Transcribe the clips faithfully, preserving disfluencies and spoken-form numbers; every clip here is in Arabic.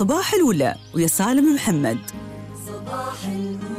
صباح الأولى ويا سالم محمد. صباح الأولى.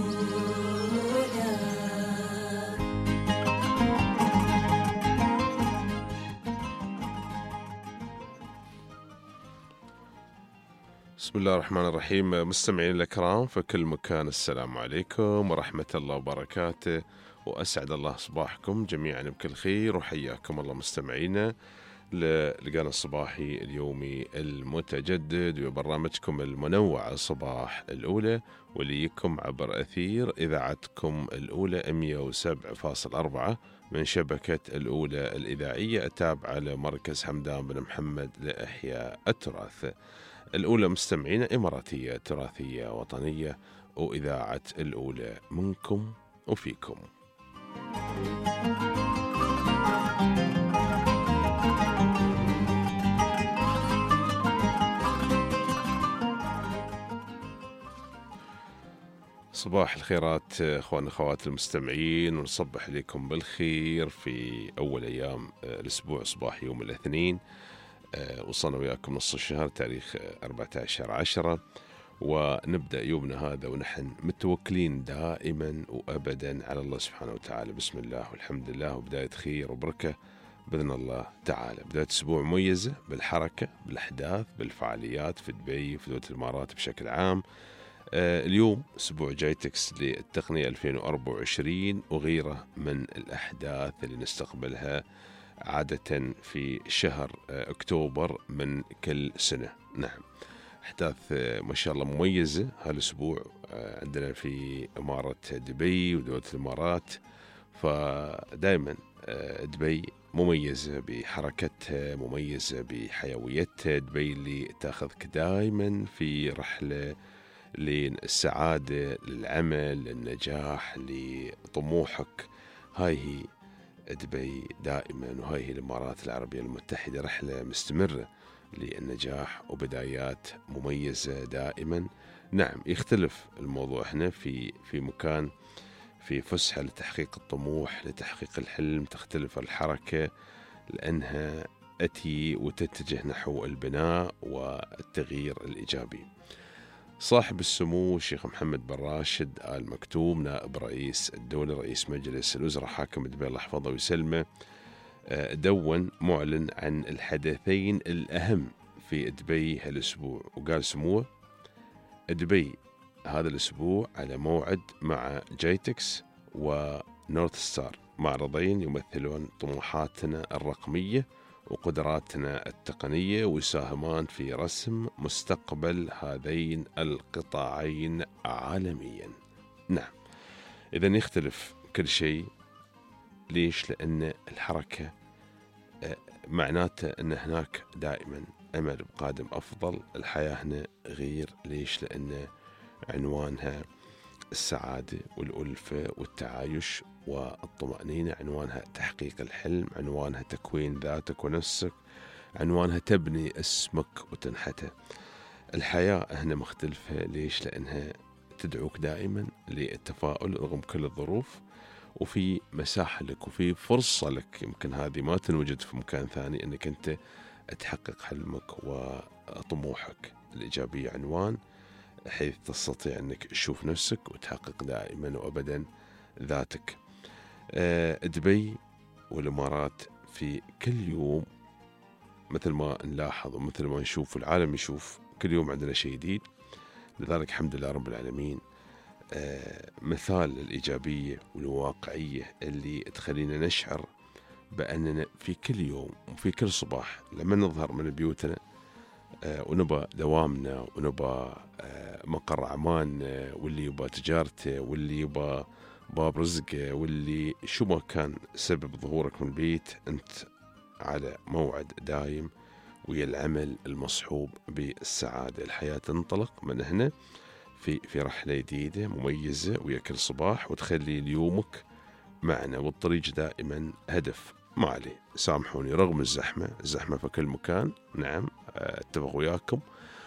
بسم الله الرحمن الرحيم. مستمعين الكرام في كل مكان، السلام عليكم ورحمة الله وبركاته، وأسعد الله صباحكم جميعا بكل خير، وحياكم الله مستمعينا للقانا الصباحي اليومي المتجدد وبرنامجكم المنوع صباح الأولى، وليكم عبر أثير إذاعتكم الأولى مئة وسبعة فاصلة أربعة من شبكة الأولى الإذاعية التابعة لمركز حمدان بن محمد لإحياء التراث. الأولى مستمعين إماراتية تراثية وطنية، وإذاعة الأولى منكم وفيكم. صباح الخيرات اخوان اخوات المستمعين، ونصبح لكم بالخير في اول ايام الاسبوع صباح يوم الاثنين. وصلنا وياكم نص الشهر تاريخ أربعة عشر عشرة، ونبدأ يومنا هذا ونحن متوكلين دائما وأبدا على الله سبحانه وتعالى. بسم الله والحمد لله، وبداية خير وبركة بإذن الله تعالى. بداية أسبوع مميزة بالحركة بالأحداث بالفعاليات في دبي في دولة الإمارات بشكل عام. آه اليوم أسبوع جايتكس للتقنية ألفين وأربعة وعشرين وغيره من الأحداث اللي نستقبلها عادة في شهر أكتوبر من كل سنة. نعم، أحداث ما شاء الله مميزة هالأسبوع عندنا في إمارة دبي ودولة الإمارات. فدائما دبي مميزة بحركتها، مميزة بحيويتها. دبي اللي تاخذك دائما في رحلة للسعادة، للعمل، للنجاح، لطموحك. هاي هي دبي دائما، وهاي هي الإمارات العربية المتحدة، رحلة مستمرة للنجاح وبدايات مميزة دائما. نعم، يختلف الموضوع هنا في في مكان في فسحة لتحقيق الطموح لتحقيق الحلم، تختلف الحركة لأنها أتي وتتجه نحو البناء والتغيير الإيجابي. صاحب السمو الشيخ محمد بن راشد آل مكتوم نائب رئيس الدولة رئيس مجلس الوزراء حاكم دبي الله يحفظه ويسلمه دون معلن عن الحدثين الأهم في دبي هالأسبوع، وقال سموه دبي هذا الأسبوع على موعد مع جايتكس ونورث ستار، معرضين يمثلون طموحاتنا الرقمية وقدراتنا التقنية ويساهمان في رسم مستقبل هذين القطاعين عالميا. نعم، إذن يختلف كل شيء. ليش؟ لأن الحركة معناته أن هناك دائما أمل بقادم أفضل. الحياة هنا غير. ليش؟ لأن عنوانها السعادة والألفة والتعايش والطمأنينة، عنوانها تحقيق الحلم، عنوانها تكوين ذاتك ونفسك، عنوانها تبني اسمك وتنحته. الحياة هنا مختلفة. ليش؟ لأنها تدعوك دائما للتفاؤل رغم كل الظروف، وفي مساحة لك وفي فرصة لك يمكن هذه ما تنوجد في مكان ثاني، أنك أنت تحقق حلمك وطموحك الإيجابية، عنوان حيث تستطيع أنك تشوف نفسك وتحقق دائما وأبدا ذاتك. آه دبي والإمارات في كل يوم مثل ما نلاحظ ومثل ما نشوف والعالم يشوف، كل يوم عندنا شيء جديد. لذلك الحمد لله رب العالمين آه مثال للإيجابية والواقعية اللي تخلينا نشعر بأننا في كل يوم وفي كل صباح لما نظهر من بيوتنا آه ونبى دوامنا ونبى آه مقر أعمالنا، واللي يبى تجارته، واللي يبى باب رزقه، واللي شو ما كان سبب ظهورك من البيت، أنت على موعد دايم ويا العمل المصحوب بالسعادة. الحياة تنطلق من هنا في في رحلة جديدة مميزة ويا كل صباح، وتخلي ليومك معنا، والطريق دائما هدف. ما عليه، سامحوني رغم الزحمة، الزحمة في كل مكان. نعم اتفق وياكم،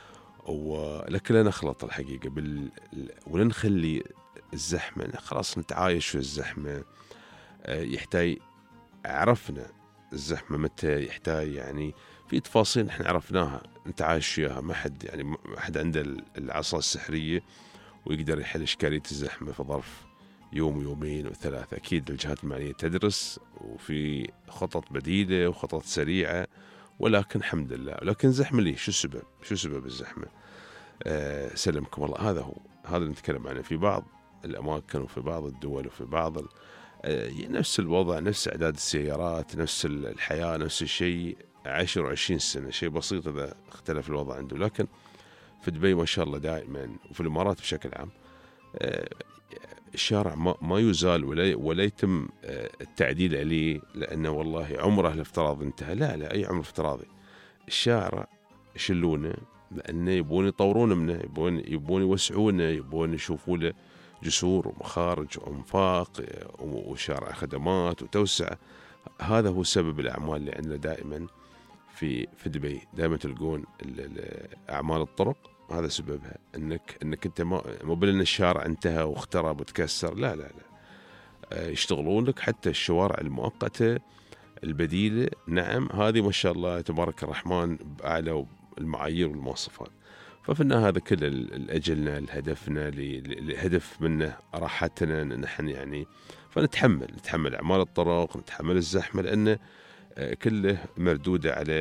ولكن لا نخلط الحقيقة بال... ولا نخلي الزحمة خلاص نتعايش في الزحمة. يحتاج عرفنا الزحمة متى يحتاج، يعني في تفاصيل نحن عرفناها أنت عايش وياها، ما حد يعني ما حد عنده العصا السحرية ويقدر يحل إشكالية الزحمة في ظرف يوم ويومين وثلاثة. أكيد الجهات المعنية تدرس وفي خطط بديلة وخطط سريعة، ولكن الحمد لله. لكن زحمة ليه؟ شو السبب؟ شو سبب الزحمة؟ أه سلمكم الله، هذا هو، هذا اللي نتكلم عنه. في بعض الأماكن وفي بعض الدول وفي بعض أه نفس الوضع، نفس أعداد السيارات، نفس الحياة، نفس الشيء، عشر وعشرين سنة، شيء بسيط إذا اختلف الوضع عنده. لكن في دبي ما شاء الله دائما، وفي الإمارات بشكل عام، أه الشارع ما, ما يزال ولا, ولا يتم التعديل عليه لأنه والله عمره الافتراضي انتهى. لا لا، أي عمر افتراضي. الشارع يشلونه لأنه يبون يطورون منه، يبون يبون يوسعونه، يبون يشوفوا له جسور ومخارج وأنفاق وشارع خدمات وتوسعة. هذا هو سبب الأعمال اللي عندنا دائما في في دبي. دائما تلقون أعمال الطرق، هذا سببها انك انك انت ما مو بان الشارع انتهى واخترب وتكسر، لا لا لا، يشتغلون لك حتى الشوارع المؤقته البديله. نعم، هذه ما شاء الله تبارك الرحمن باعلى المعايير والمواصفات. ففي النهاية هذا كله لاجلنا، لهدفنا، لهدف منه راحتنا نحن يعني. فنتحمل نتحمل اعمال الطرق، نتحمل الزحمه، لانه كله مردوده على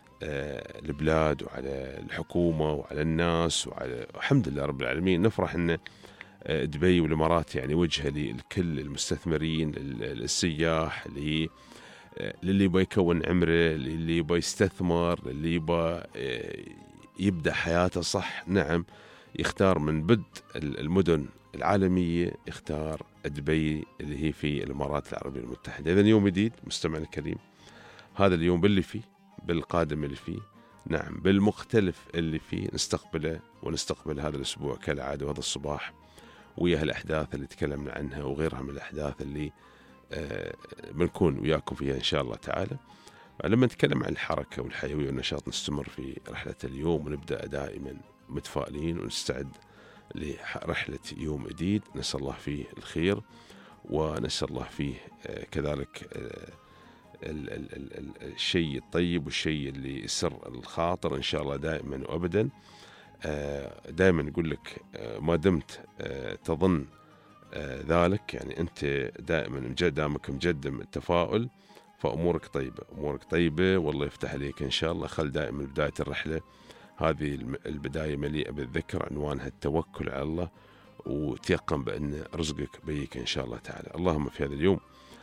البلاد وعلى الحكومة وعلى الناس وعلى الحمد لله رب العالمين. نفرح أن دبي والإمارات يعني وجهة للكل المستثمرين، السياح، اللي للي يبغى يكون عمره، للي يبغى يستثمر، للي يبغى يبدأ حياته صح. نعم، يختار من بدء المدن العالمية، يختار دبي اللي هي في الإمارات العربية المتحدة. إذن يوم جديد مستمعنا الكريم، هذا اليوم باللي فيه، بالقادم اللي فيه، نعم بالمختلف اللي فيه، نستقبله ونستقبل هذا الأسبوع كالعادة. وهذا الصباح ويا هالأحداث اللي تكلمنا عنها وغيرها من الأحداث اللي آه بنكون وياكم فيها إن شاء الله تعالى. لما نتكلم عن الحركة والحيوية والنشاط، نستمر في رحلة اليوم ونبدأ دائما متفائلين ونستعد لرحلة يوم جديد نسأل الله فيه الخير، ونسأل الله فيه آه كذلك آه ال ال ال الشيء الطيب والشيء اللي يسر الخاطر إن شاء الله دائما وأبدا. دائما نقول لك ما دمت تظن ذلك، يعني أنت دائما دامك مجدم التفاؤل، فأمورك طيبة، أمورك طيبة والله يفتح عليك إن شاء الله. خل دائما بداية الرحلة هذه البداية مليئة بالذكر، عنوانها التوكل على الله، وتيقن بأن رزقك بيك إن شاء الله تعالى. اللهم في هذا اليوم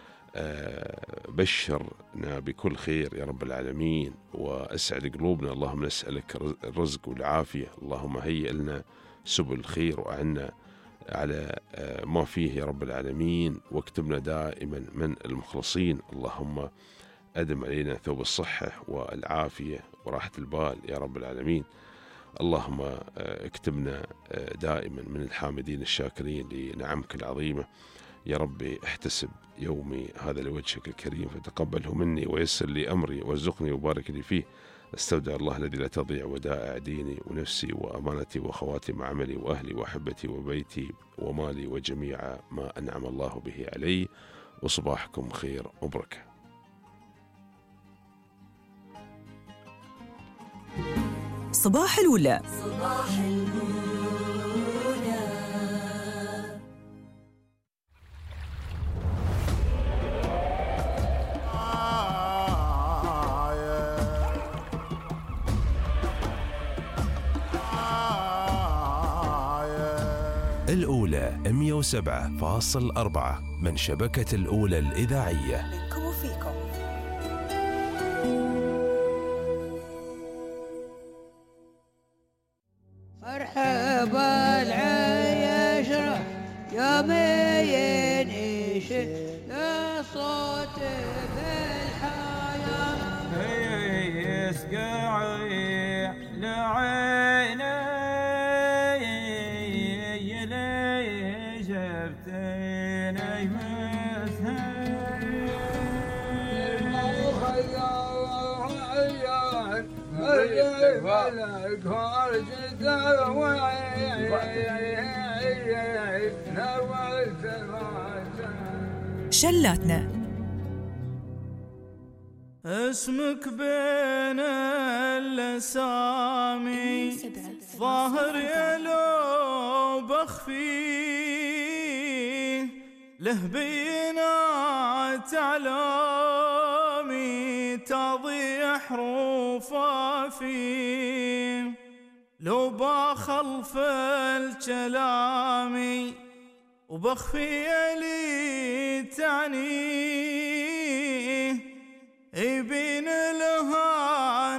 بشرنا بكل خير يا رب العالمين، وأسعد قلوبنا. اللهم نسألك الرزق والعافية، اللهم هيئ لنا سبل الخير وأعنا على ما فيه يا رب العالمين، واكتبنا دائما من المخلصين. اللهم أدم علينا ثوب الصحة والعافية وراحة البال يا رب العالمين. اللهم اكتبنا دائما من الحامدين الشاكرين لنعمك العظيمة يا ربي. احتسب يومي هذا لوجهك الكريم، فتقبله مني ويسر لي أمري وارزقني وبارك لي فيه. استودع الله الذي لا تضيع ودائع ديني ونفسي وأمانتي وخواتم عملي وأهلي وأحبتي وبيتي ومالي وجميع ما أنعم الله به علي. وصباحكم خير وبركة. صباح الولا. صباح الولا. الأولى مئة وسبعة فاصل أربعة من شبكة الأولى الإذاعية. منكم وفيكم. مرحبا العيش يومين يشد الصوت بالحياة يسقعي لعيني يلي شفتيني مسهر ملك خرجت شلاتنا اسمك بين الأسامي ظاهر يا لو بخفيه له بينات علامي تضيع حروفه فيه لو بخلف الكلامي وبخفي لي تعنيه يبين لها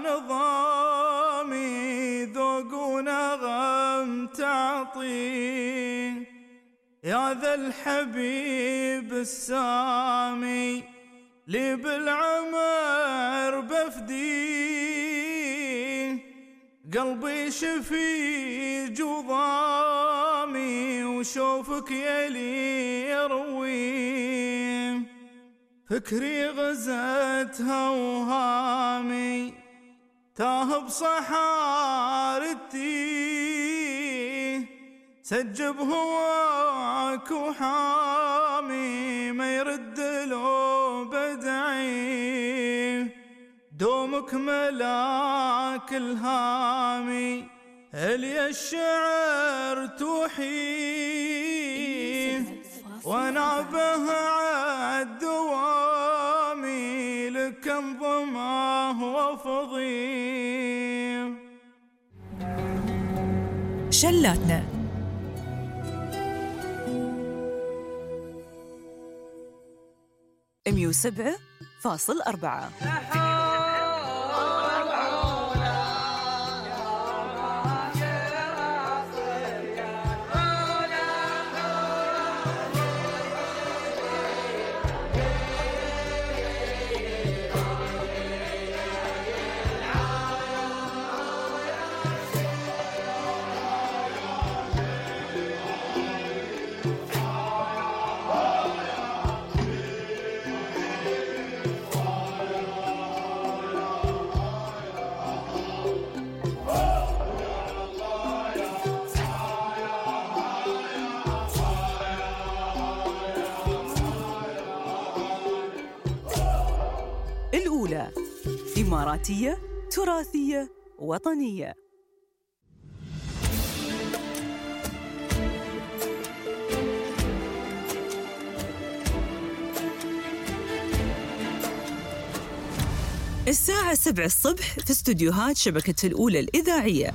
نظامي ذوق ونغم تعطيه يا ذا الحبيب السامي لي بالعمر بفديه قلبي شفي جضامي وشوفك يلي يرويه فكري غزت هوهامي تاه بصحارتي سجب هواك وحامي ما يرد له بدعي دومك ملاك الهامي هلي الشعر توحيه وانا بها عالدوامي لك انظمه وفضيه. شلاتنا مية وسبعة فاصل أربعة. الأولى إماراتية تراثية وطنية. الساعة سبع الصبح في استوديوهات شبكة الأولى الإذاعية.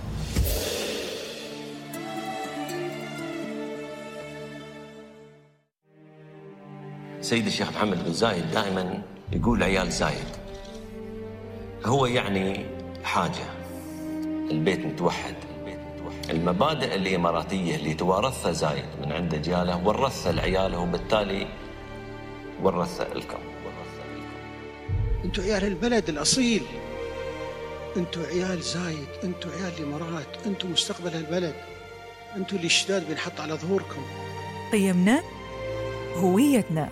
سيد الشيخ محمد بن زايد دائما يقول عيال زايد، هو يعني حاجة البيت متوحد. المبادئ الإماراتية اللي توارثها زايد من عند أجياله ورثها لعياله وبالتالي ورثها لكم. انتوا عيال البلد الأصيل، انتوا عيال زايد، انتوا عيال الإمارات، انتوا مستقبل البلد، انتوا اللي الشداد بنحط على ظهوركم. قيمنا هويتنا.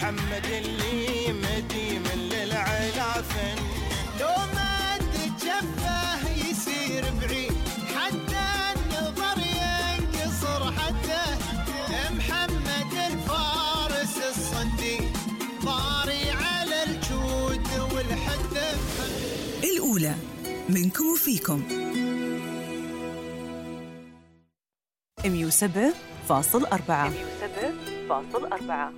محمد اللي مديم للعلافن، لو ما تجفه يصير بعيد حتى النظر ينقصر حتى محمد الفارس الصديق طاري على الجود والحده. الأولى منكم وفيكم مية وسبعة فاصل أربعة. مية وسبعة فاصل أربعة.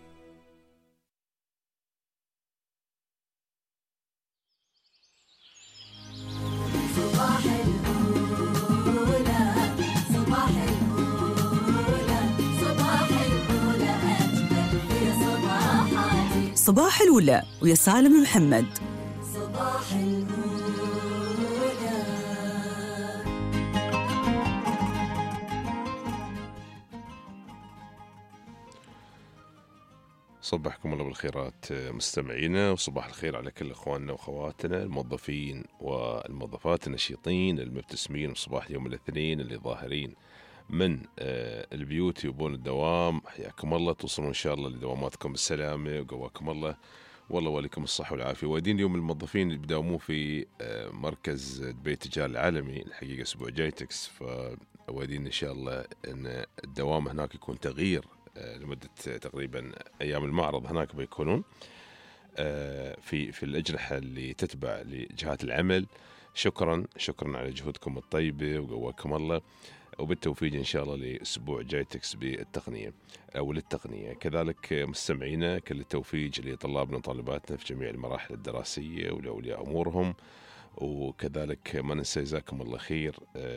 صباح الأولى صباح الأولى صباح الأولى أجمل في صباحاتي. صباح الأولى ويا سالم محمد. صباح الأولى. صبحكم الله بالخيرات مستمعينا، وصباح الخير على كل اخواننا واخواتنا الموظفين والموظفات النشيطين المبتسمين بصباح يوم الاثنين اللي ظاهرين من البيوت يبون الدوام. حياكم الله، توصلون ان شاء الله لدواماتكم بالسلامه وقواكم الله، والله وليكم الصحه والعافيه. وادين اليوم الموظفين اللي بداومون في مركز دبي التجاري العالمي الحقيقه اسبوع جايتكس، فوادين ان شاء الله ان الدوام هناك يكون تغيير لمدة تقريبا أيام المعرض. هناك بيكونون في في الأجنحة اللي تتبع لجهات العمل. شكرا شكرا على جهودكم الطيبة وقواكم الله، وبالتوفيق إن شاء الله لأسبوع جايتكس بالتقنية أو للتقنية. كذلك مستمعينا كل التوفيق لطلابنا وطالباتنا في جميع المراحل الدراسية ولأولياء أمورهم. وكذلك ما ننسى جزاكم الله خير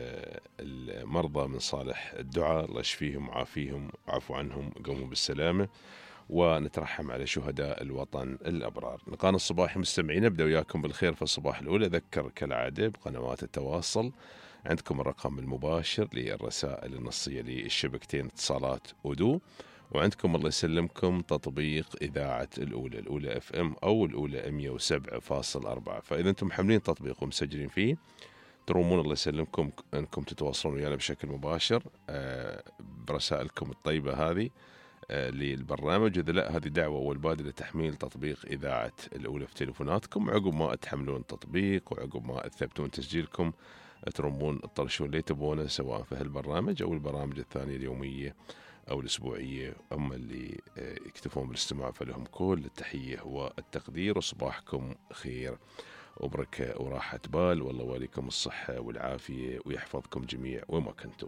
المرضى من صالح الدعاء، الله يشفيهم وعافيهم وعفو عنهم قوموا بالسلامة، ونترحم على شهداء الوطن الأبرار. نقانا الصباحي مستمعين، نبدأ وياكم بالخير في الصباح الأولى. أذكر كالعادة بقنوات التواصل، عندكم الرقم المباشر للرسائل النصية للشبكتين اتصالات ودو، وعندكم الله يسلمكم تطبيق إذاعة الأولى الأولى اف ام أو الأولى مية وسبعة فاصل أربعة. فإذا أنتم محملين تطبيق ومسجلين فيه ترومون الله يسلمكم أنكم تتواصلون ويانا بشكل مباشر برسائلكم الطيبة هذه للبرنامج. إذا لا، هذه دعوة أول بادئ لتحميل تطبيق إذاعة الأولى في تليفوناتكم. عقب ما تحملون التطبيق وعقب ما تثبتون تسجيلكم ترومون تطرشون اللي تبونه سواء في هالبرنامج أو البرامج الثانية اليومية أو الأسبوعية. أما اللي يكتفون بالاستماع فلهم كل التحية والتقدير، وصباحكم خير وبركة وراحة بال، والله وليكم الصحة والعافية ويحفظكم جميع وما كنتوا.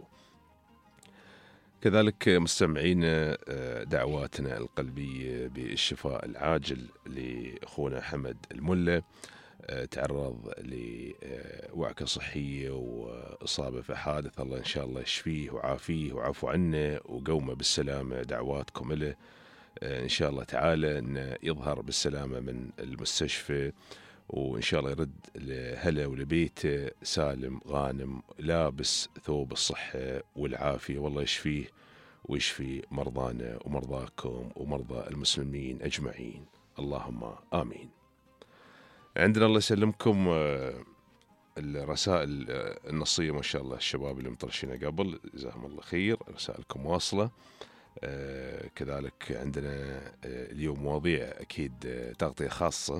كذلك مستمعين دعواتنا القلبية بالشفاء العاجل لأخونا حمد الملة، تعرض لوعكة صحية وإصابة في حادث، الله إن شاء الله يشفيه وعافيه وعفو عنه وقومه بالسلامة. دعواتكم له إن شاء الله تعالى أن يظهر بالسلامة من المستشفى، وإن شاء الله يرد لهلا ولبيته سالم غانم لابس ثوب الصحة والعافية، والله يشفيه ويشفي مرضانا ومرضاكم ومرضى المسلمين أجمعين، اللهم آمين. عندنا الله يسلمكم الرسائل النصية ما شاء الله، الشباب اللي مطرشينها قبل جزاهم الله خير، رسائلكم واصلة. كذلك عندنا اليوم مواضيع أكيد تغطية خاصة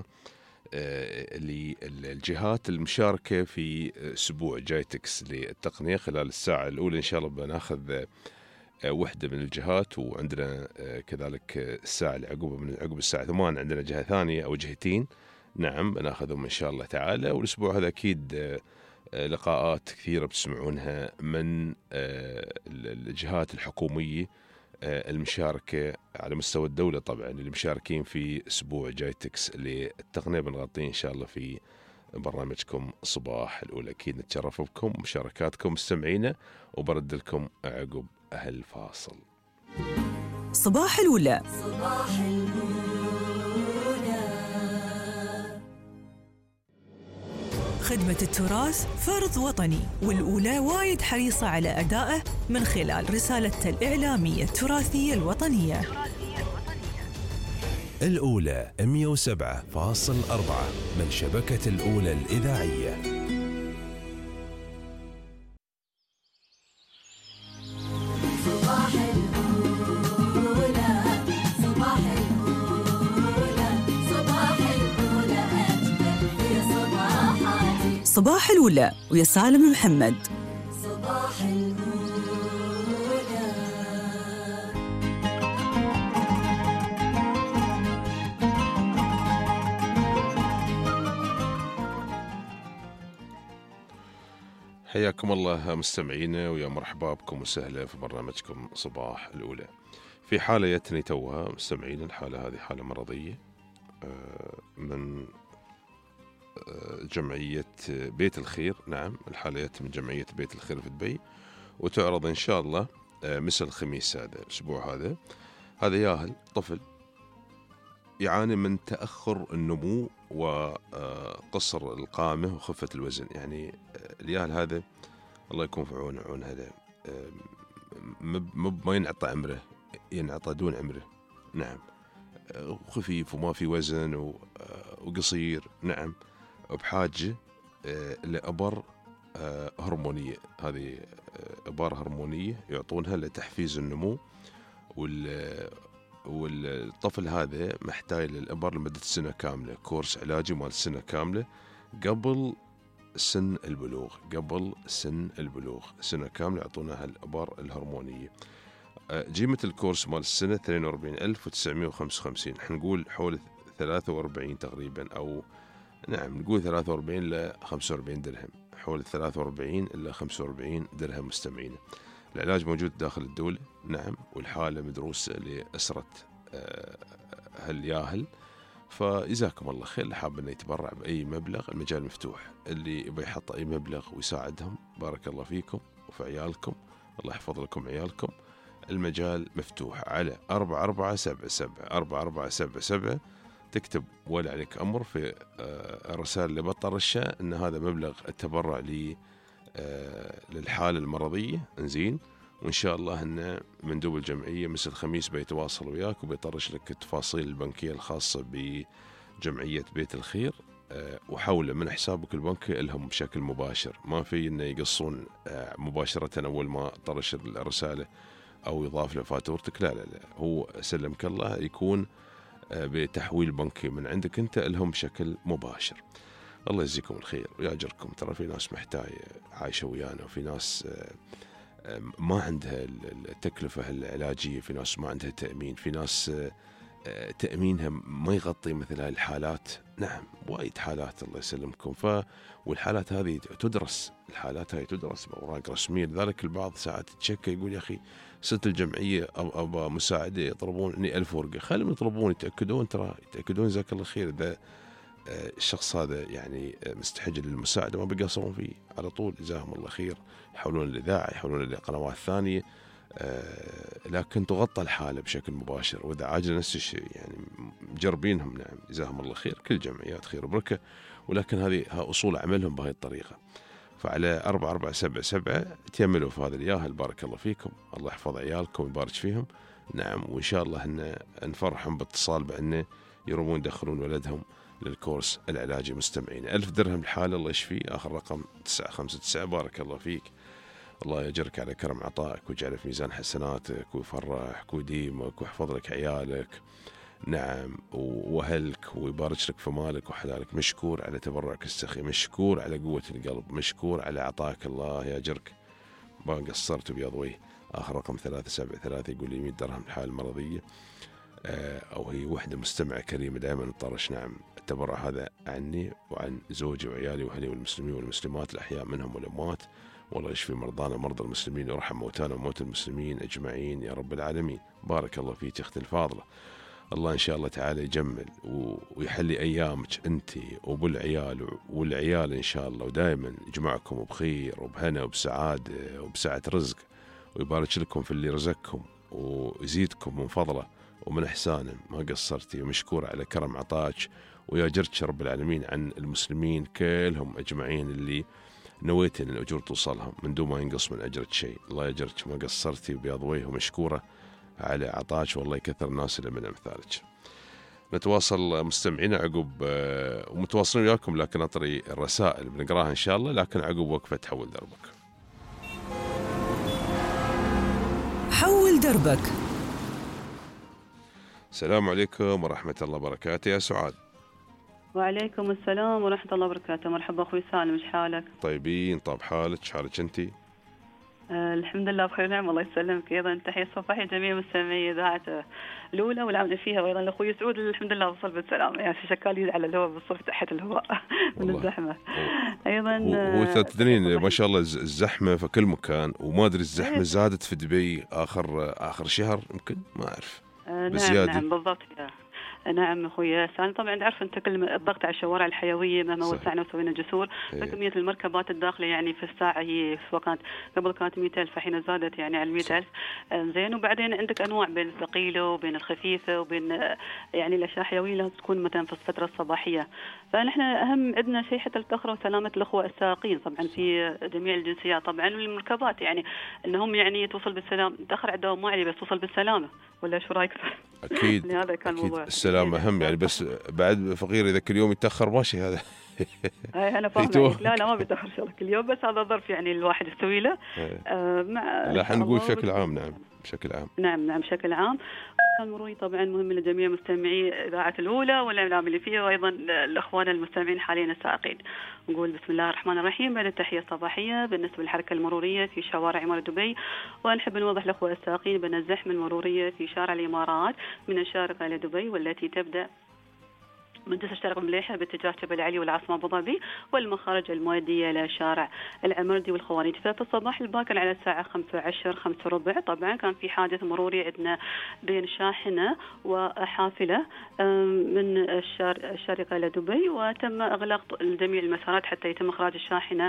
للجهات المشاركة في أسبوع جايتكس للتقنية. خلال الساعة الأولى إن شاء الله بناخذ وحدة من الجهات، وعندنا كذلك الساعة اللي عقب من عقب الساعة ثمان عندنا جهة ثانية أو جهتين، نعم بناخذهم إن شاء الله تعالى. والأسبوع هذا أكيد لقاءات كثيرة بتسمعونها من الجهات الحكومية المشاركة على مستوى الدولة، طبعا اللي مشاركين في أسبوع جايتكس للتقنية بنغطيه إن شاء الله في برنامجكم صباح الأولى. أكيد نتشرف بكم مشاركاتكم مستمعينا، وبرد لكم عقب أهل الفاصل. صباح الأولى. صباح الأولى. خدمة التراث فرض وطني، والأولى وايد حريصة على أدائه من خلال رسالتها الإعلامية التراثية الوطنية. الأولى مية وسبعة فاصل أربعة من شبكة الأولى الإذاعية. صباح الأولى صباح الأولى صباح الأولى ويا سالم محمد. صباح الأولى. حياكم الله مستمعينا ويا مرحبا بكم وسهلا في برنامجكم صباح الأولى. في حالة جتني توها مستمعين، الحالة هذه حالة مرضية من جمعية بيت الخير. نعم، الحالة جت من جمعية بيت الخير في دبي، وتعرض إن شاء الله مسا الخميس هذا الأسبوع. هذا هذا ياهل طفل يعاني من تأخر النمو وقصر القامة وخفة الوزن. يعني الياهل هذا الله يكون في عونه عون هذا ما ينعطى عمره، ينعطى دون عمره. نعم، خفيف وما في وزن وقصير. نعم، بحاجة لأبر هرمونية. هذه أبار هرمونية يعطونها لتحفيز النمو، وال والطفل هذا محتاج للإبر لمدة سنة كاملة، كورس علاجي مال سنة كاملة قبل سن البلوغ. قبل سن البلوغ سنة كاملة يعطونها الإبر الهرمونية. قيمة الكورس مال السنة اثنين وأربعين ألف وتسعمائة وخمسة وخمسين، حنقول حول ثلاثة وأربعين تقريبا، أو نعم نقول ثلاثة وأربعين إلى خمسة وأربعين درهم، حول ثلاثة وأربعين إلى خمسة وأربعين درهم مستمعين. العلاج موجود داخل الدولة. نعم، والحالة مدروسة لأسرة هالياهل. فجزاكم الله خير. اللي حاب انه يتبرع بأي مبلغ المجال مفتوح، اللي يبي يحط أي مبلغ ويساعدهم بارك الله فيكم وفي عيالكم، الله يحفظ لكم عيالكم. المجال مفتوح على أربعة أربعة سبعة سبعة أربعة أربعة سبعة سبعة. تكتب ولا عليك أمر في الرسالة اللي بطرشة إن هذا مبلغ التبرع لي للحالة المرضية. انزين، وإن شاء الله أن مندوب الجمعية مثل الخميس بيتواصل وياك وبيطرش لك التفاصيل البنكية الخاصة بجمعية بيت الخير، وحوله من حسابك البنكي لهم بشكل مباشر. ما في إنه يقصون مباشرة أول ما طرش الرسالة أو يضاف لفاتورتك. لا لا لا، هو سلمك الله يكون بتحويل بنكي من عندك أنت لهم بشكل مباشر. الله يجزيكم الخير ويأجركم. ترى في ناس محتاجة عايشة ويانا، وفي ناس ما عندها التكلفة العلاجية، في ناس ما عندها تأمين، في ناس تأمينها ما يغطي مثل هاي الحالات. نعم، وايد حالات الله يسلمكم. ف والحالات هذه تدرس، الحالات هذه تدرس بأوراق رسمية. لذلك البعض ساعات تشكى يقول يا أخي ست الجمعية أبا مساعدة يطلبوني ألف ورقة. خلهم يطلبون يتأكدون، ترى يتأكدون جزاك الله خير. إذا الشخص هذا يعني مستحج للمساعدة ما بيقصرون فيه على طول، جزاهم الله خير. يحولون الإذاعة، يحولون لقنوات ثانية، لكن تغطى الحالة بشكل مباشر. وإذا عاجل نفس الشيء يعني مجربينهم. نعم، جزاهم الله خير. كل جمعيات خير وبركة، ولكن هذه أصول عملهم بهذه الطريقة. فعلى أربعة أربعة سبعة سبعة تيملوا في هذا الياهل بارك الله فيكم. الله يحفظ عيالكم ويبارك فيهم. نعم، وإن شاء الله أن نفرحهم باتصال بأنه يرومون يدخلون ولدهم للكورس العلاجي. مستمعين، ألف درهم الحالة الله يشفيه. آخر رقم تسعة خمسة تسعة. بارك الله فيك. الله يجرك على كرم عطائك ويجعله في ميزان حسناتك ويفرحك ويديمك ويحفظ لك عيالك. نعم، وأهلك، ويبارك لك في مالك وحلالك. مشكور على تبرعك السخي، مشكور على قوة القلب، مشكور على عطاك. الله يجرك، ما قصرت بيض وجه. آخر رقم ثلاثة سبعة ثلاثة. يقول لي مئة درهم الحالة المرضية، أو هي وحدة مستمعة كريمة دائما نطرش. نعم، التبرع هذا عني وعن زوجي وعيالي وأهلي والمسلمين والمسلمات الأحياء منهم والأموات. والله يشفي مرضانا مرضى المسلمين ويرحم موتانا وموتى المسلمين أجمعين يا رب العالمين. بارك الله فيك أختي الفاضلة. الله إن شاء الله تعالى يجمل ويحلي أيامك أنت وبالعيال والعيال إن شاء الله، ودائما يجمعكم بخير وبهنا وبسعادة وبسعة رزق، ويبارك لكم في اللي رزقكم ويزيدكم من فضله ومن إحسانه. ما قصرتي، ومشكور على كرم عطاك، ويجرك رب العالمين عن المسلمين كلهم أجمعين اللي نويت أن الأجور توصلهم من دون ما ينقص من أجرك شيء. الله يجرك، ما قصرتي بياض وجه، ومشكورة على عطاك، والله يكثر الناس اللي من أمثالك. نتواصل مستمعينا عقب ومتواصلين وياكم، لكن أطري الرسائل بنقراها إن شاء الله، لكن عقب وقفة حول دربك. حول دربك. السلام عليكم ورحمة الله وبركاته. يا سعاد. وعليكم السلام ورحمة الله وبركاته. مرحبا أخوي سالم، إيش حالك؟ طيبين. طاب حالك، إيش حالك أنتي؟ آه الحمد لله بخير نعم، الله يسلمك. أيضا تحية صباحية جميع مستمعي إذاعة الأولى والعاملة فيها، وأيضا لأخوي سعود الحمد لله وصل بالسلامة، يعني شكال على الهواء بالصف تحت الهواء من الزحمة. أيضا هو تدرين ما شاء الله الزحمة في كل مكان، وما أدري الزحمة زادت في دبي آخر آخر شهر يمكن، ما أعرف. آه نعم نعم بالضبط يا نعم اخوي سالم. طبعا تعرف انت كل الضغط على الشوارع الحيويه مهما وسعنا وسوينا جسور، فكميه المركبات الداخله يعني في الساعه هي سواء كانت قبل كانت مئة ألف الحين زادت يعني على مئة ألف. زين، وبعدين عندك انواع بين الثقيله وبين الخفيفه وبين يعني الاشياء الحيويه لازم تكون مثلا في الفتره الصباحيه. فنحن اهم عندنا شيء حتى التاخر وسلامه الاخوه السائقين طبعا في جميع الجنسيات طبعا، والمركبات يعني انهم يعني توصل بالسلام، تاخر على الدوام ما عليه بس توصل بالسلامه، ولا شو رايك؟ اكيد هذا كان أكيد الموضوع. السلام اهم يعني، بس بعد فقير اذا كل يوم يتاخر ماشي هذا. اي انا فاهمه. لا لا ما بيتاخر شغلك كل يوم، بس هذا ظرف يعني الواحد يستوي له. آه مع لا حنقول بشكل عام. نعم بشكل عام. نعم نعم بشكل عام. المروري طبعا مهم لجميع مستمعي اذاعه الاولى والاعلام اللي فيها، وايضا الاخوان المستمعين حاليا السائقين. نقول بسم الله الرحمن الرحيم بعد التحيه الصباحيه بالنسبه للحركه المروريه في شوارع عمارة دبي. ونحب نوضح للاخوه السائقين بان الزحمه المروريه في شارع الامارات من الشارقه الى دبي، والتي تبدا من جسر الشرق المليحة باتجاه جبل علي والعاصمة أبو ظبي، والمخارج المؤدية إلى شارع العمردي والخوارج. ففي الصباح الباكر على الساعة خمسة وعشرة خمسة وربع طبعا كان في حادث مروري عندنا بين شاحنة وحافلة من الشارقة إلى دبي، وتم إغلاق جميع المسارات حتى يتم إخراج الشاحنة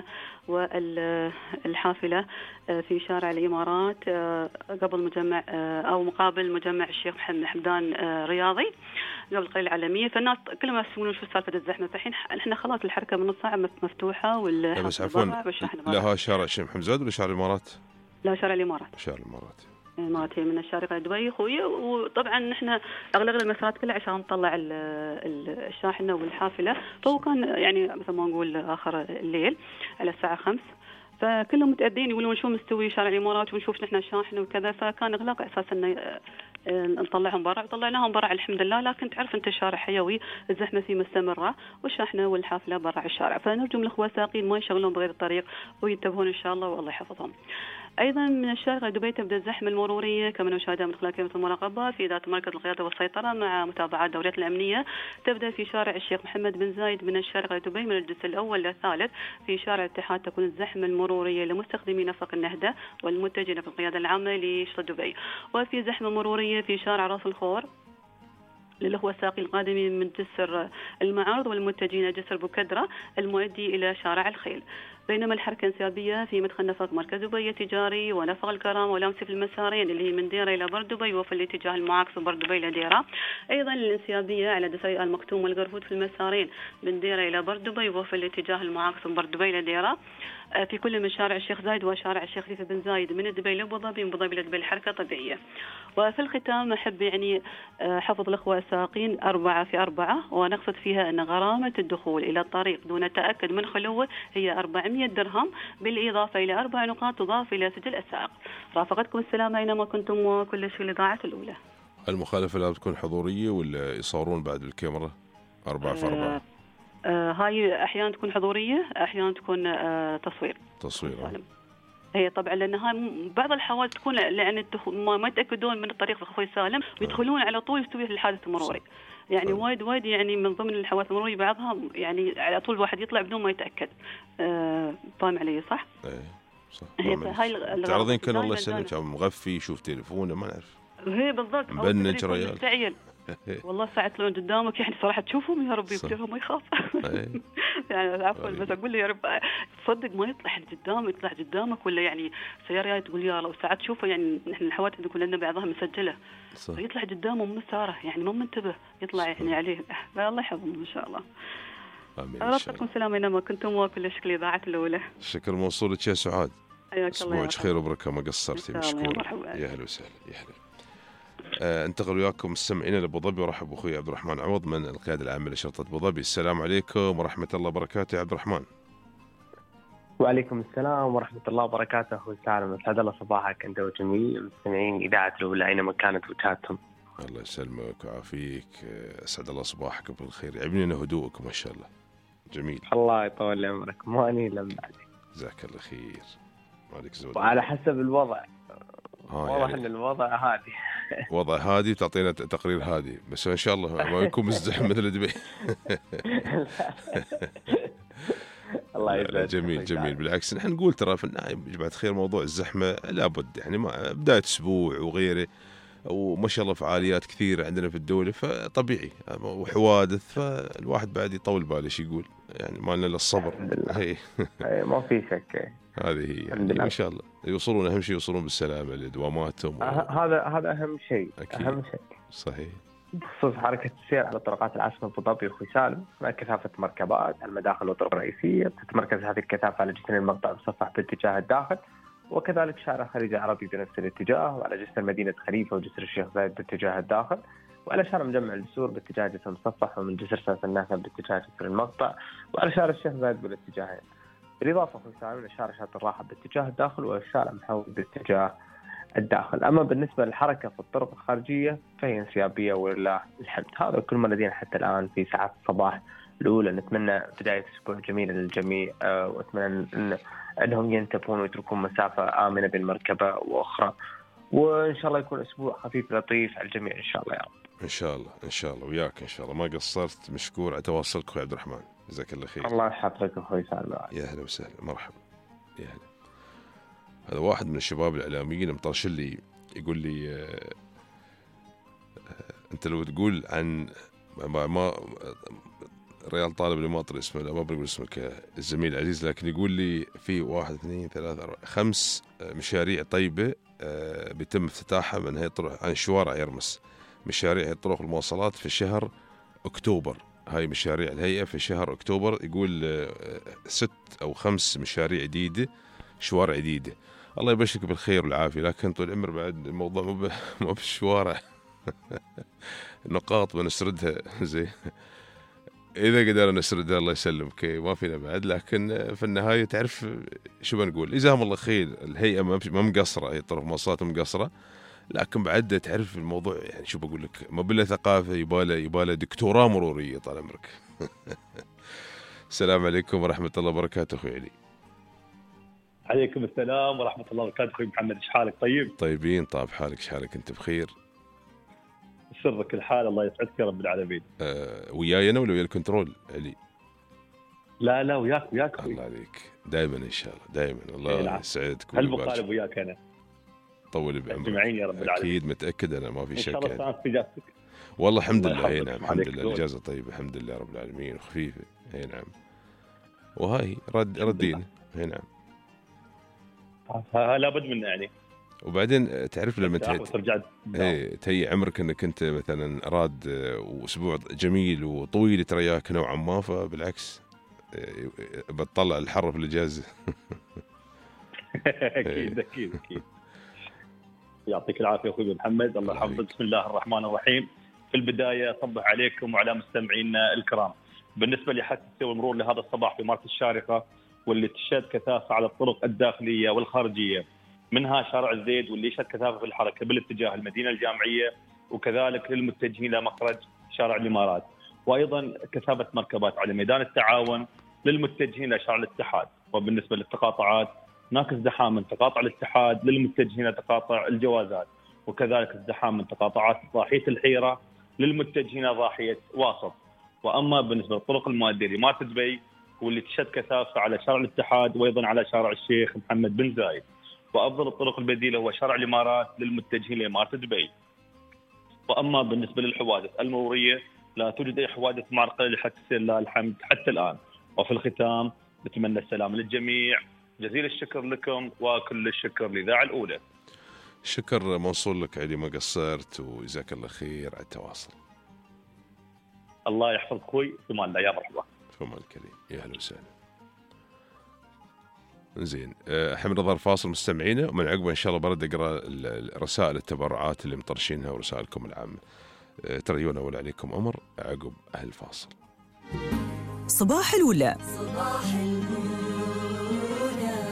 والحافلة في شارع الإمارات قبل مجمع أو مقابل مجمع الشيخ محمد حمدان رياضي قبل قليل العالمية. فالناس كل ما يسمعون شو سالفة الزحمة، فالحين احنا خلاص الحركة من نص ساعة مفتوحة وال بس عفوا لها شارع الشيخ محمد زايد ولا شارع الإمارات؟ لا شارع الإمارات. شارع الإمارات. الإمارات هي من الشارقة لدبي خويا، وطبعا نحن أغلقنا المسارات كلها عشان نطلع الشاحنة والحافلة. فهو كان يعني مثل ما نقول آخر الليل على الساعة خمس، فكلهم متأذين يقولون شو مستوي شارع الإمارات ونشوف نحن الشاحنة وكذا، فكان إغلاق أساس إنه نطلعهم برا، وطلعناهم برا الحمد لله. لكن تعرف أنت الشارع حيوي، الزحمة فيه مستمرة والشاحنة والحافلة برا الشارع، فنرجو من الأخوة السائقين ما يشغلون بغير الطريق وينتبهون إن شاء الله والله يحفظهم. أيضا من الشارقة دبي تبدأ الزحمة المرورية كما نشاهدها من خلال كاميرا المراقبة في ذات مركز القيادة والسيطرة مع متابعة الدوريات الأمنية. تبدأ في شارع الشيخ محمد بن زايد من الشارقة دبي من الجزء الأول للثالث. في شارع الاتحاد تكون الزحمة المرورية لمستخدمي نفق النهدة والمتجهين في القيادة العامة لشرطة دبي. وفي زحمة مرورية في شارع راس الخور للأخوة السائقين القادمين من جسر المعارض والمتجهين جسر بوكدرة المؤدي إلى شارع الخيل. بينما الحركة انسيابية في مدخل نفق مركز دبي التجاري ونفق الكرامة ولامسي في المسارين اللي هي من ديرة إلى بر دبي وفي الاتجاه المعاكس بر دبي إلى ديرة. أيضا الانسيابية على دسري المكتوم والقرفود في المسارين من ديرة إلى بر دبي وفي الاتجاه المعاكس بر دبي إلى ديرة. في كل من شارع الشيخ زايد وشارع الشيخ خليفة بن زايد من دبي لأبو ظبي، من أبو ظبي لدبي الحركة طبيعية. وفي الختام أحب يعني حفظ الأخوة السائقين أربعة في أربعة، ونقصد فيها أن غرامة الدخول إلى الطريق دون التأكد من خلوه هي أربعمئة درهم، بالإضافة إلى أربع نقاط تضاف إلى سجل السائق. رافقتكم السلامة أينما كنتم وكل شيء لإذاعة الأولى. المخالفة لا بتكون حضورية ولا يصورون بعد الكاميرا؟ أربعة في أربعة. آه هاي أحيانا تكون حضورية، أحيانا تكون آه تصوير. تصوير. هي طبعا لأنها بعض الحوادث تكون لأن ما يتأكدون من الطريق أخوي سالم ويدخلون على طول يستوي في الحادث المروري. يعني وايد وايد يعني من ضمن الحوادث المرورية بعضها يعني على طول واحد يطلع بدون ما يتأكد. آه فاهم علي صح؟ إيه صح. هاي تعرضين كان الله يسلمك مغفي يشوف تليفونه ما نعرف. هي بالضبط. مبنج ريال. والله ساعة يطلعون قدامك يعني صراحة تشوفهم يا ربي يبتلهم ما يخاف. يعني عفوا بس أقول له يا رب تصدق ما يطلع قدامك يطلع قدامك ولا يعني سيارة تقول يا الله. وساعات تشوفه يعني نحن الحوادث نقول لنا بعضها مسجلة يطلع قدامه من مساره يعني ما منتبه يطلع يعني عليه. الله يحفظهم إن شاء الله. آمين. ربكم سلام أينما كنتم وكل شكل إذاعة الأولى. الشكر موصول لك يا سعاد. حياك الله. أسبوعك خير وبركة ما قصرتي مشكور. يا هلا وسهلا يا هلا. آه انتقل وياكم مستمعينا لأبو ظبي ورحب بأخوي عبد الرحمن عوض من القيادة العامة لشرطة أبو ظبي. السلام عليكم ورحمة الله وبركاته يا عبد الرحمن. وعليكم السلام ورحمة الله وبركاته أخوي سالم. أسعد الله صباحك أنت وجميع المستمعين إذاعة الأولى أينما كانت وجهاتهم. الله يسلمك ويعافيك، أسعد الله صباحك بالخير، يعجبني هدوءك ما شاء الله، جميل. الله يطول عمرك، ماني لم بعدك. جزاك الله خير، مالك زود. وعلى حسب الوضع، واضح يعني ان الوضع هادي. وضع هادي وتعطينا تقرير هادي، بس ان شاء الله ما يكون مزدحم مثل دبي. الله يسعدك. جميل جميل، بالعكس نحن نقول ترى في النهاية يا جماعة خير موضوع الزحمة لابد، يعني ما بداية أسبوع وغيره، وما شاء الله فعاليات كثيرة عندنا في الدولة، فطبيعي وحوادث، فالواحد بعد يطول باله ايش يقول، يعني ما لنا الا الصبر. هي ما في شك، هذه هي يعني ان شاء الله يوصلون، اهم شيء يوصلون بالسلامة لدواماتهم. هذا هذا اهم شيء. أكيد. اهم شيء صحيح. بخصوص حركة السير على طرقات العاصمة أبو ظبي وأخوي سالم، مع كثافة مركبات على المداخل والطرق الرئيسية، تتمركز هذه الكثافة على جسر المقطع المصفح باتجاه الداخل، وكذلك شارع خليج العربي بنفس الاتجاه، وعلى جسر مدينة خليفة وجسر الشيخ زايد باتجاه الداخل، وعلى شارع مجمع الجسور باتجاه جسر المصفح، ومن جسر ساس الناثر باتجاه جسر المقطع، وعلى شارع الشيخ زايد بالاتجاهين. بالإضافة أخوي سالم لشارع شاطئ الراحة باتجاه الداخل، والشارع محاور باتجاه الداخل. أما بالنسبة للحركة في الطرق الخارجية فهي انسيابية ولله الحمد. هذا كل ما لدينا حتى الآن في ساعات الصباح الأولى. نتمنى بداية أسبوع جميلة للجميع، أه وأتمنى إن أنهم ينتبهون ويتركون مسافة آمنة بين مركبة وأخرى، وإن شاء الله يكون أسبوع خفيف لطيف على الجميع إن شاء الله يا رب. إن شاء الله إن شاء الله، وياك إن شاء الله، ما قصرت، مشكور على تواصلك أخوي عبد الرحمن، جزاك الله خير. الله يحفظك أخوي سالم. يا أهلا وسهلا، مرحبا، يا هلا. هذا واحد من الشباب الإعلاميين مطرش لي يقول لي آه آه أنت لو تقول عن ما, ما ريال طالب اللي ما أطري اسمه، لا ما بقول اسمك الزميل العزيز، لكن يقول لي في واحد اثنين ثلاثة أربعة خمس مشاريع طيبة آه بيتم افتتاحها من هي طرق عن شوارع يرمس، مشاريع طرق المواصلات في شهر أكتوبر. هاي مشاريع الهيئة في شهر أكتوبر، يقول آه ست أو خمس مشاريع جديدة، شوارع جديدة. الله يبشرك بالخير والعافية، لكن طول العمر بعد الموضوع مو مو بالشوارع. نقاط بنسردها زي إذا قدرنا نسردها الله يسلمك، ما فينا بعد، لكن في النهاية تعرف شو بنقول، جزاهم الله خير، الهيئة ما مقصرة، هي طرف مواصلات مقصرة، لكن بعد تعرف الموضوع يعني شو بقول لك، ما بلا ثقافة، يباله يباله دكتوراه مرورية طال عمرك. السلام عليكم ورحمة الله وبركاته أخوي علي. عليكم السلام ورحمة الله وبركاته أخوي محمد، إيش حالك؟ طيب؟ طيبين، طاب حالك، إيش حالك أنت؟ بخير؟ سرك الحال، الله يسعدك يا رب العالمين. أه وياي أنا ولا ويا الكنترول علي؟ لا لا وياك وياك الله عليك، دائما إن شاء الله، دائما الله يسعدك. هل بقالب وياك أنا؟ طول بعمرك. اجتماعين يا رب العالمين. أكيد متأكد أنا، ما في شك. إن شاء الله في إجازتك. والله الحمد لله، هي نعم، الحمد لله الإجازة طيبة الحمد لله رب العالمين، وخفيفة، هي نعم، وهاي رد ردين، هي نعم. ها لابد منه يعني. وبعدين تعرف لما ترجع ايه تهي عمرك انك انت مثلا راد واسبوع جميل وطويل ترياك نوعا ما، فبالعكس بتطلع الحر في الاجازه. اكيد اكيد اكيد. يعطيك العافيه اخوي محمد، الله يحفظك. بسم الله الرحمن الرحيم. في البدايه صبح عليكم وعلى مستمعينا الكرام. بالنسبه لحادثه المرور لهذا الصباح في مركز الشارقه، واللي تشهد كثافه على الطرق الداخليه والخارجيه، منها شارع الزيد واللي يشهد كثافه في الحركه بالاتجاه المدينه الجامعيه، وكذلك للمتجهين الى مخرج شارع الامارات، وايضا كثافه مركبات على ميدان التعاون للمتجهين الى شارع الاتحاد. وبالنسبه للتقاطعات هناك ازدحام من تقاطع الاتحاد للمتجهين الى تقاطع الجوازات، وكذلك ازدحام من تقاطعات ضاحيه الحيره للمتجهين الى ضاحيه واسط. واما بالنسبه للطرق المؤديه لإمارة دبي واللي تشهد كثافه على شارع الاتحاد وايضا على شارع الشيخ محمد بن زايد. وافضل الطرق البديله هو شارع الامارات للمتجهين لإمارة دبي. واما بالنسبه للحوادث المروريه لا توجد اي حوادث معرقله لحادث السير لله الحمد حتى الان. وفي الختام نتمنى السلام للجميع، جزيل الشكر لكم وكل الشكر للإذاعة الأولى. شكر موصول لك علي، ما قصرت، وجزاك الله خير على التواصل. الله يحفظ اخوي، في مان الله، يا مرحبا. في مان الكريم، يا اهلا وسهلا. زين، حمد رضا الفاصل مستمعينا، ومن عقبه ان شاء الله برد اقرا رسائل التبرعات اللي مطرشينها ورسائلكم العامه. تريونا ولا عليكم امر عقب اهل الفاصل. صباح الولا. صباح الولا.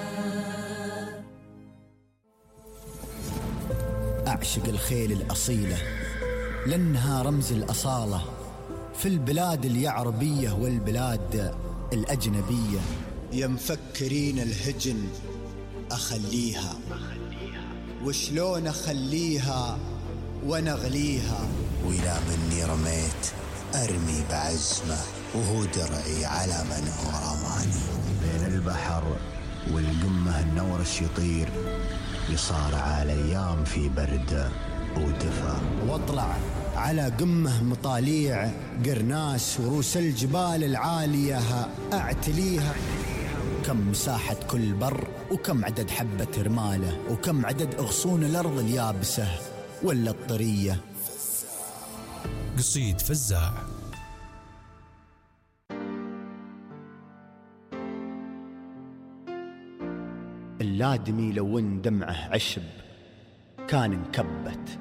أعشق الخيل الأصيلة لأنها رمز الأصالة في البلاد اليعربية والبلاد الأجنبية. يا مفكرين الهجن أخليها، وشلون أخليها ونغليها، وإلى مني رميت أرمي بعزمه، وهو درعي على من هو رماني. بين البحر والقمة النورش يطير، يصارع الأيام في برد ودفا، واطلع على قمه مطاليع قرناس وروس الجبال العالية أعتليها. كم مساحة كل بر، وكم عدد حبة رماله، وكم عدد أغصون الأرض اليابسة ولا الطرية. قصيد فزاع. اللادمي لو ان دمعه عشب كان انكبت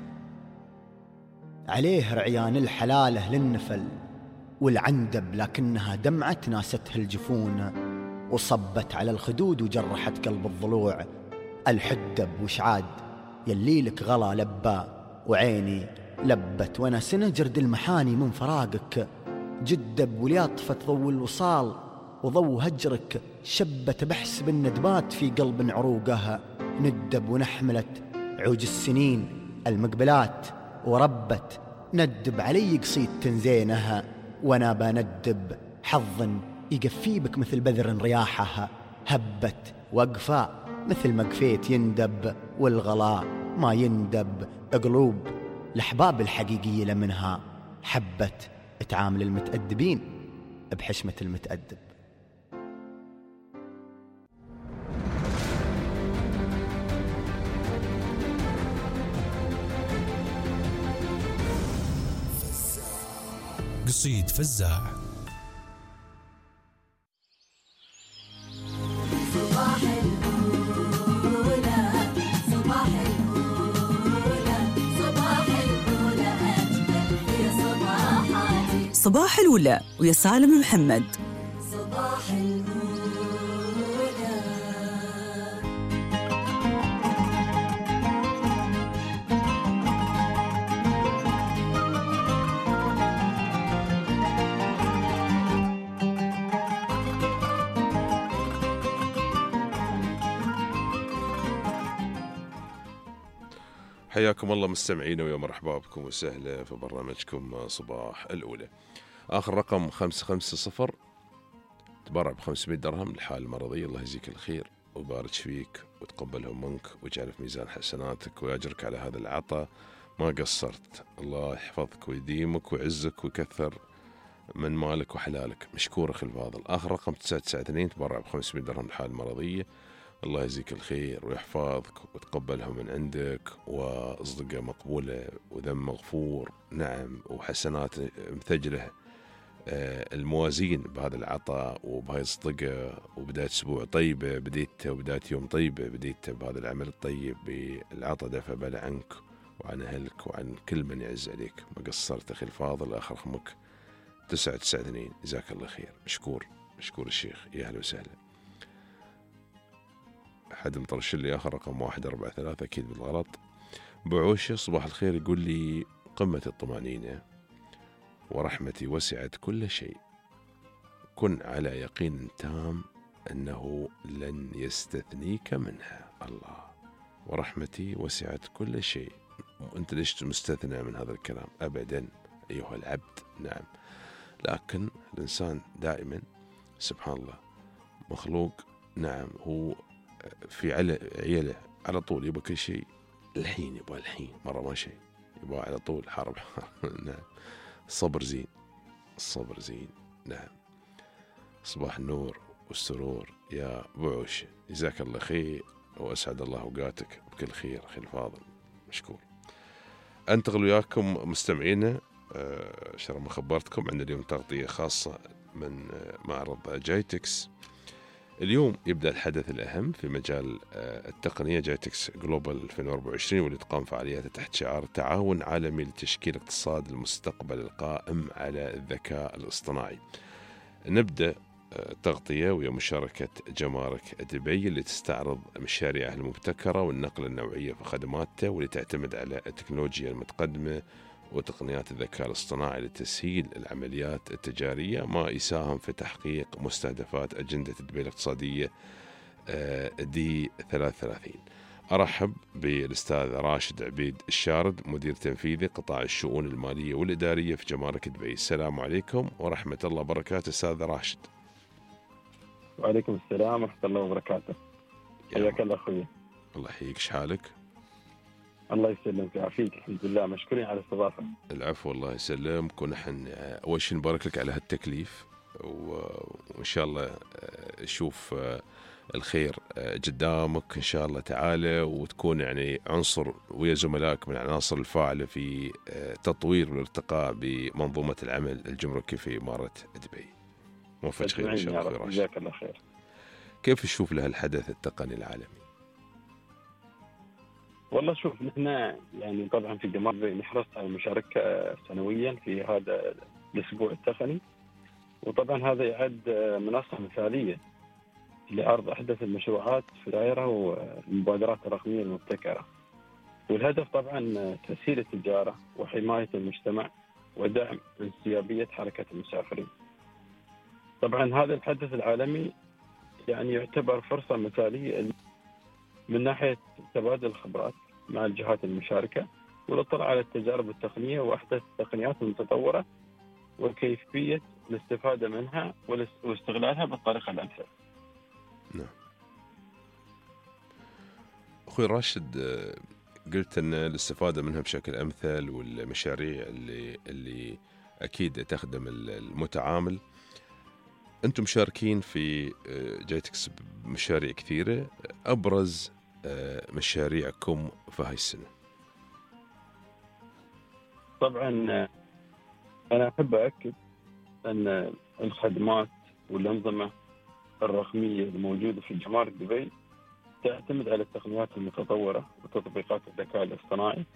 عليه رعيان الحلاله للنفل والعندب، لكنها دمعة ناستها الجفون وصبت على الخدود وجرحت قلب الضلوع. الحدب وشعاد يلي لك غلا لبا، وعيني لبت وانا سنجرد المحاني من فراقك. جدب وليطفت ضو الوصال وضو هجرك، شبت بحسب الندبات في قلب عروقها. ندب ونحملت عوج السنين المقبلات، وربت ندب علي قصيد تنزينها، وانا بندب حظ يقفي بك مثل بذر رياحها. هبت وقفا مثل ما قفيت يندب، والغلاء ما يندب. قلوب الأحباب الحقيقية لمنها حبت تعامل المتأدبين بحشمة المتأدب. قصيد فزاع. صباح الأولى صباح الأولى صباح الأولى أجمل في صباحاتي. صباح الأولى ويا سالم محمد. صباح الأولى. حياكم الله مستمعين، ويا مرحبا بكم وسهلا في برنامجكم صباح الأولى. آخر رقم خمسة خمسة صفر، تبرع بخمسمائة درهم للحالة المرضية. الله يجزيك الخير ويبارك فيك وتقبلهم منك ويجعل في ميزان حسناتك ويأجرك على هذا العطاء، ما قصرت. الله يحفظك ويديمك ويعزك ويكثر من مالك وحلالك. مشكور أخي الفاضل. آخر رقم تسعة تسعة اثنين، تبرع بخمسمائة درهم للحالة المرضية. الله يجزيك الخير ويحفظك وتقبلهم من عندك، وأصدقاء مقبولة وذنب مغفور، نعم، وحسنات مثجلة. الموازين بهذا العطاء وبهاي الصدقة، وبداية أسبوع طيبة بديتها، وبداية يوم طيبة بديتها بهذا العمل الطيب بالعطاء. دفع بلا عنك وعن أهلك وعن كل من يعز عليك. ما قصرت أخي الفاضل. آخر رقمك تسعة تسعة اثنين. جزاك الله خير. مشكور مشكور الشيخ. يا أهلا وسهلا. حد مطرش لي آخر رقم واحد أربعة ثلاثة، أكيد بالغلط. بعوشة صباح الخير، يقول لي قمة الطمأنينة ورحمتي وسعت كل شيء، كن على يقين تام أنه لن يستثنيك منها. الله. ورحمتي وسعت كل شيء. أنت ليش مستثنى من هذا الكلام؟ أبدا أيها العبد. نعم، لكن الإنسان دائما سبحان الله مخلوق، نعم، هو في عيله على طول يبقى كل شيء الحين، يبغى الحين، مرة ما شيء يبغى على طول حرب. نعم. الصبر زين، الصبر زين. نعم. صباح النور والسرور يا بعوش، جزاك الله خير وأسعد الله أوقاتك بكل خير أخي الفاضل. مشكور. أنتقل وياكم مستمعينا، شرف ما خبرتكم عندنا اليوم تغطية خاصة من معرض جايتكس. اليوم يبدأ الحدث الأهم في مجال التقنية، جايتكس جلوبال ألفين وأربعة وعشرين، واللي تقام فعالياته تحت شعار تعاون عالمي لتشكيل اقتصاد المستقبل القائم على الذكاء الاصطناعي. نبدأ التغطية ويا مشاركة جمارك دبي اللي تستعرض مشاريعها المبتكرة والنقلة النوعية في خدماتها، واللي تعتمد على التكنولوجيا المتقدمة وتقنيات الذكاء الاصطناعي لتسهيل العمليات التجارية، ما يساهم في تحقيق مستهدفات أجندة دبي الاقتصادية دي ثلاثة وثلاثين. أرحب بالأستاذ راشد عبيد الشارد، مدير تنفيذي قطاع الشؤون المالية والإدارية في جمارك دبي. السلام عليكم ورحمة الله وبركاته أستاذ راشد. وعليكم السلام ورحمة الله وبركاته. حياك الله أخوي. الله يحييك، شحالك؟ الله يسلمك ويعافيك، الحمد لله، مشكورين على الاستضافة. العفو، الله يسلمك. ونحن أول شيء نبارك لك على هالتكليف، وإن شاء الله نشوف الخير قدامك إن شاء الله تعالى، وتكون يعني عنصر ويا زملائك من العناصر الفاعلة في تطوير والارتقاء بمنظومة العمل الجمركي في إمارة دبي. موفق خير إن شاء الله أخوي راشد. جزاك الله خير. كيف تشوف له الحدث التقني العالمي؟ والله شوف، نحن يعني طبعا في جمارك نحرص على المشاركة سنويا في هذا الأسبوع التقني، وطبعا هذا يعد منصة مثالية لعرض أحدث المشروعات في الدائرة والمبادرات الرقمية المبتكرة، والهدف طبعا تسهيل التجارة وحماية المجتمع ودعم انسيابية حركة المسافرين. طبعا هذا الحدث العالمي يعني يعتبر فرصة مثالية من ناحية تبادل الخبرات مع الجهات المشاركة والاطلاع على التجارب التقنية وأحدث التقنيات المتطورة وكيفية الاستفادة منها واستغلالها بالطريقة الأمثل. نعم. أخوي راشد، قلت أن الاستفادة منها بشكل أمثل والمشاريع اللي اللي أكيد تخدم المتعامل. أنتم مشاركين في جايتكس بمشاريع كثيرة، أبرز مشاريعكم في هاي السنة؟ طبعا أنا أحب أؤكد أن الخدمات والأنظمة الرقمية الموجودة في جمارك دبي تعتمد على التقنيات المتطورة وتطبيقات الذكاء الاصطناعي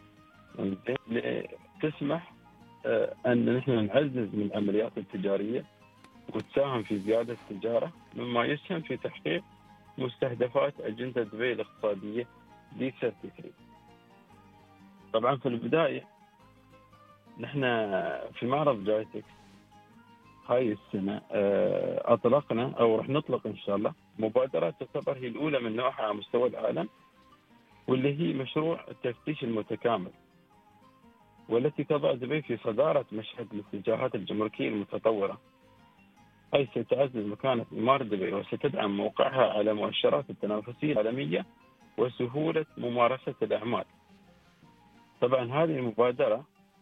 تسمح أن نحن نعزز من العمليات التجارية وتساهم في زيادة التجارة، مما يسهم في تحقيق مستهدفات أجندة دبي الاقتصادية دي ثلاثة وثلاثين. طبعا في البداية نحن في معرض جايتكس هاي السنة أطلقنا أو رح نطلق إن شاء الله مبادرة تعتبر هي الأولى من نوعها على مستوى العالم، واللي هي مشروع التفتيش المتكامل، والتي تضع دبي في صدارة مشهد الاتجاهات الجمركية المتطورة، حيث ستعزز مكانة إمارة دبي وستدعم موقعها على مؤشرات التنافسية العالمية وسهولة ممارسة الأعمال. طبعا هذه المبادرة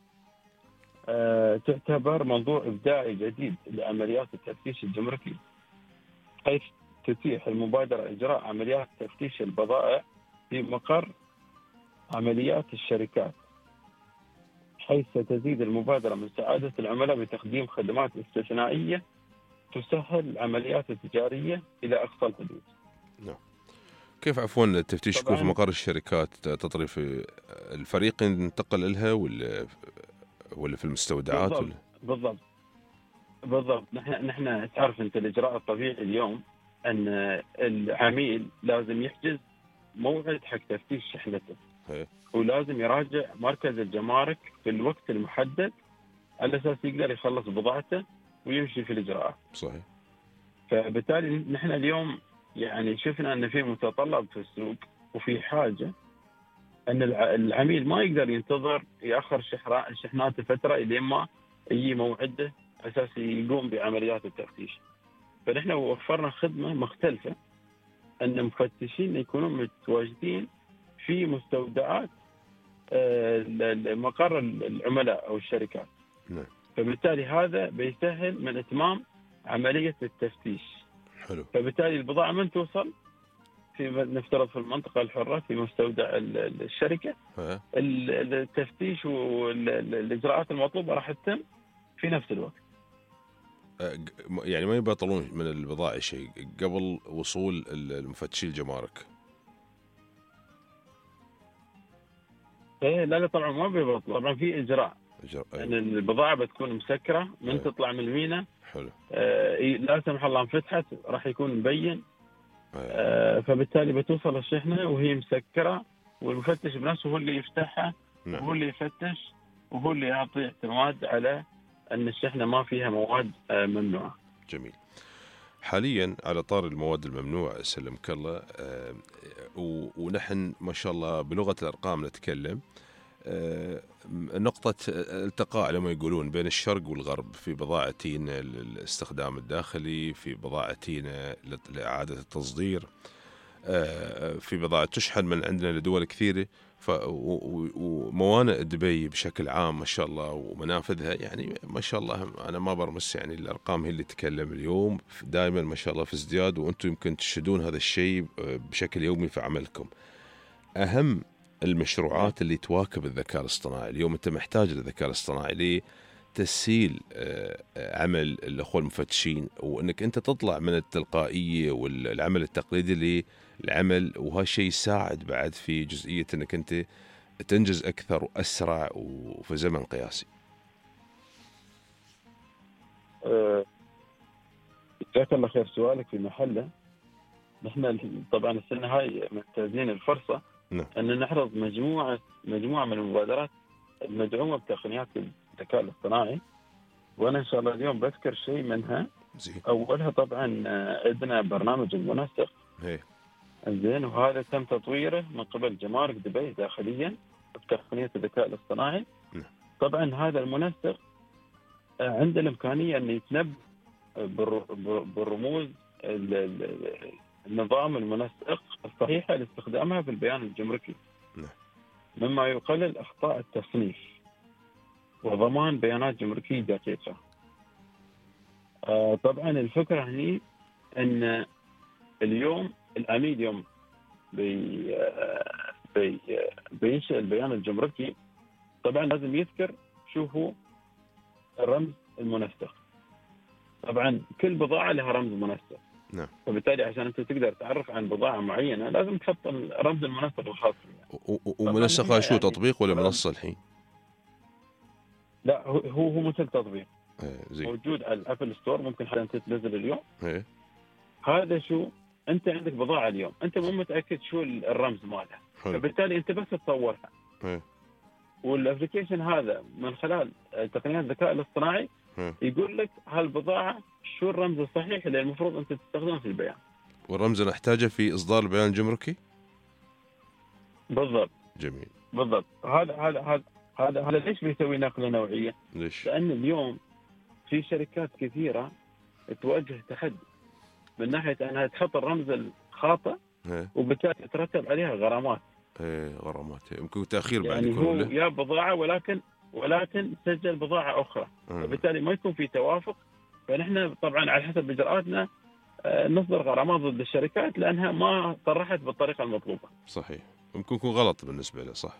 أه تعتبر موضوع إبداعي جديد لعمليات التفتيش الجمركي، حيث تتيح المبادرة إجراء عمليات تفتيش البضائع في مقر عمليات الشركات، حيث ستزيد المبادرة من سعادة العملاء بتقديم خدمات استثنائية تسهل العمليات التجارية إلى أقصى الحدود. نعم. كيف عفوا التفتيش يكون في مقر الشركات؟ تطري في الفريق ينتقل لها ولا ولا في المستودعات؟ بالضبط ولا؟ بالضبط بالضبط نحن نحن تعرف أنت الإجراء الطبيعي اليوم أن العميل لازم يحجز موعد حق تفتيش شحنته، هي. ولازم يراجع مركز الجمارك في الوقت المحدد على أساس يقدر يخلص بضاعته ويمشي في الإجراءات. صحيح. فبالتالي نحن اليوم يعني شفنا أن في متطلب في السوق وفي حاجة أن العميل ما يقدر ينتظر يأخر شحناته فترة إلى ما يجي موعده أساس يقوم بعمليات التفتيش. فنحن وفرنا خدمة مختلفة أن مفتشين يكونون متواجدين في مستودعات مقر العملاء أو الشركات. نعم. فبالتالي هذا بيسهل من إتمام عملية التفتيش. حلو. فبالتالي البضاعة من توصل في نفترض في المنطقة الحرة في مستودع الشركة، ها. التفتيش والإجراءات المطلوبة راح تتم في نفس الوقت. يعني ما يبطلون من البضائع شيء قبل وصول المفتشين الجمارك؟ ايه لا لا طبعا ما بيبطل، طبعا في إجراء إجراء أن يعني البضاعة بتكون مسكرة من أيه. تطلع من الميناء. حلو. آه لا سمح الله انفتحت راح يكون مبين. آه فبالتالي بتوصل الشحنة وهي مسكرة، والمفتش بنفسه هو اللي يفتحها. نعم. وهو اللي يفتش وهو اللي يعطي اعتماد على أن الشحنة ما فيها مواد آه، ممنوعة. جميل. حاليا على طار المواد الممنوعة سلمك الله، آه، و- ونحن ما شاء الله بلغة الأرقام نتكلم، آه، نقطة التقاء لما يقولون بين الشرق والغرب في بضاعتنا للاستخدام الداخلي، في بضاعتنا لإعادة التصدير، آه، في بضاعة تشحن من عندنا لدول كثيرة. ف- و- و- وموانئ دبي بشكل عام ما شاء الله ومنافذها يعني ما شاء الله، أنا ما برمس يعني الأرقام هي اللي تتكلم اليوم، دائما ما شاء الله في ازدياد، وأنتم يمكن تشهدون هذا الشيء بشكل يومي في عملكم. أهم المشروعات اللي تواكب الذكاء الاصطناعي اليوم، أنت محتاج للذكاء الاصطناعي لتسهيل آه، عمل الأخوة المفتشين، وأنك أنت تطلع من التلقائية والعمل التقليدي للعمل، وهالشيء يساعد بعد في جزئية أنك أنت تنجز أكثر وأسرع وفي زمن قياسي. آه، جزاك الله خير، سؤالك في محله. نحن طبعا السنة هاي محتاجين الفرصة نعم. أن نعرض مجموعة مجموعة من المبادرات المدعومة بتقنيات الذكاء الاصطناعي، وأنا إن شاء الله اليوم بذكر شيء منها. زين. أولها طبعا آه، عندنا برنامج المنسق. هي. زين، وهذا تم تطويره من قبل جمارك دبي داخليا بتقنية الذكاء الاصطناعي. نعم. طبعا هذا المنسق آه، عنده الإمكانية أن يتنبأ بالر- بالرموز ال- ال- النظام المنسق الصحيحة لاستخدامها في البيان الجمركي، نعم. مما يقلل أخطاء التصنيف وضمان بيانات جمركية دقيقة. آه، طبعا الفكرة هني أن اليوم العميل يوم بي آه، بي آه، بينشئ البيان الجمركي، طبعا لازم يذكر شو هو الرمز المنسق. طبعا كل بضاعة لها رمز منسق، نعم. فبالتالي عشان انت تقدر تعرف عن بضاعة معينة لازم تحط الرمز المنسق الخاص فيها. و- و- ومنسقها شو، يعني تطبيق ولا منصة الحين؟ لا، هو هو هو مثل تطبيق إيه، زين. موجود على الابل ستور، ممكن حتى انت تنزل اليوم. إيه. هذا شو، انت عندك بضاعة اليوم انت مو متأكد شو الرمز مالها، حلو. فبالتالي انت بس تصورها، إيه. والابلكيشن هذا من خلال تقنيات الذكاء الاصطناعي إيه. يقول لك هالبضاعة شو الرمز الصحيح اللي المفروض انت تستخدمه في البيان. والرمز نحتاجه في إصدار البيان الجمركي؟ بالضبط. جميل. بالضبط. هذا هذا هذا هذا هذا ليش بيسوي نقله نوعيه؟ ليش؟ لان اليوم في شركات كثيره تواجه تحدي من ناحيه انها تحط الرمز الخاطئ، إيه. وبالتالي تترتب عليها غرامات. إيه، غرامات، يمكن تأخير بعد يعني يكون هو ولا؟ يا بضاعه ولكن ولكن سجل بضاعه اخرى، مم. وبالتالي ما يكون في توافق. فنحن طبعا على حسب اجراءاتنا آه، نصدر غرامات ضد الشركات لانها ما صرحت بالطريقه المطلوبه. صحيح، يمكن يكون غلط بالنسبة له. صح.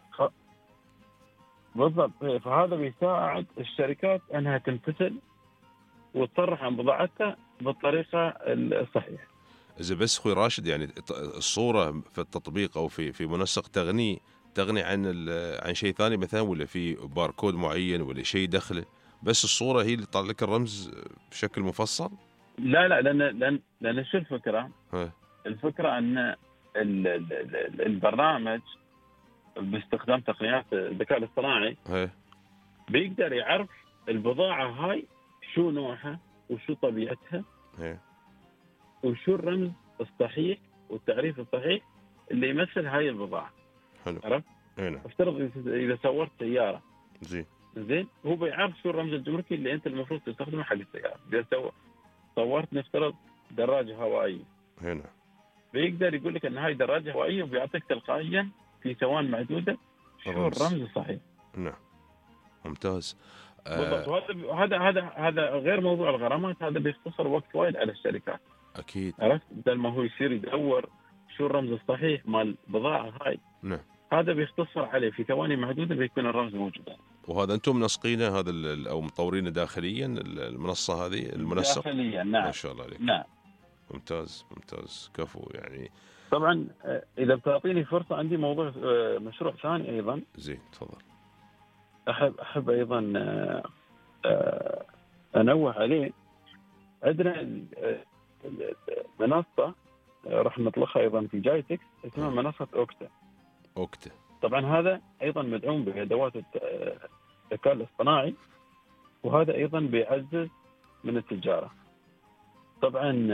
بالضبط. فهذا بيساعد الشركات انها تمتثل وتصرح عن بضاعتها بالطريقه الصحيحه. إذا بس أخوي راشد، يعني ط- الصورة في التطبيق أو في في منسق تغني تغني عن ال- عن شيء ثاني مثلا، ولا في باركود معين ولا شيء دخله، بس الصورة هي اللي تطلع لك الرمز بشكل مفصل؟ لا لا لان لان لان شو الفكره؟ ها. الفكره ان ال- ال- ال- البرنامج باستخدام تقنيات الذكاء الاصطناعي هي. بيقدر يعرف البضاعه هاي شو نوعها وشو طبيعتها هي. وشو الرمز الصحيح والتعريف الصحيح اللي يمثل هاي البضاعه. حلو. عرفت؟ اي نعم. افترض اذا صورت سياره، زين. زين، هو بيعرف شو الرمز الجمركي اللي انت المفروض تستخدمه حق السياره. اذا سو- صورت نفترض دراجه هوائيه، هي نعم. بيقدر يقول لك ان هاي دراجه هوائيه وبيعطيك تلقائيا في ثوان معدوده شو الرمز. الرمز الصحيح. نعم. ممتاز. بالضبط. آه وهذا هذا هذا هذا غير موضوع الغرامات، هذا بيختصر وقت وايد على الشركات. أكيد. عرفت؟ بدل ما هو يصير يدور شو الرمز الصحيح مال البضاعه هاي، نعم. هذا بيختصر عليه في ثواني معدوده بيكون الرمز موجود. وهذا أنتم منسقينه هذا ال- أو مطورينه داخليا المنصة هذه المنسق؟ داخليا. نعم. ما شاء الله عليك. نعم. ممتاز ممتاز، كفو يعني. طبعا آه، اذا بتعطيني فرصه عندي موضوع آه، مشروع ثاني ايضا. زين، تفضل. احب احب ايضا آه، آه، انوه عليه. عندنا ال- ال- منصه آه، راح نطلقها ايضا في جايتكس اسمها منصه اوكتا. اوكتا. طبعا هذا ايضا مدعوم بادوات الت- آه، الذكاء الاصطناعي، وهذا أيضا بيعزز من التجارة. طبعا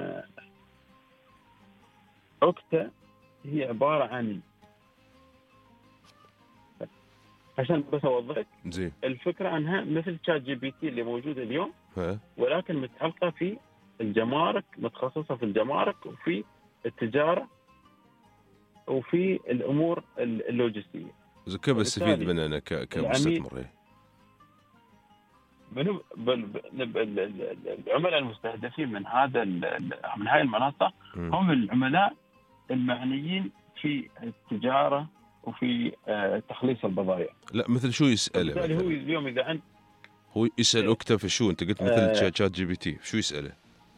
أوكتا هي عبارة عن، عشان بس أوضح زين، الفكرة عنها مثل شات جي بي تي اللي موجود اليوم، ها. ولكن متعلقة في الجمارك، متخصصة في الجمارك وفي التجارة وفي الأمور اللوجستية. إذا كيف بستفيد منها أنا كمستثمر؟ منو العملاء المستهدفين من هذا من هاي المنصة م. هم العملاء المعنيين في التجارة وفي تخليص البضائع. لا مثل شو يسأله؟ بالتالي هو اليوم إذا عند هو يسأل أوكتا في شو؟ أنت قلت مثل شات جي بي تي، شو يسأله؟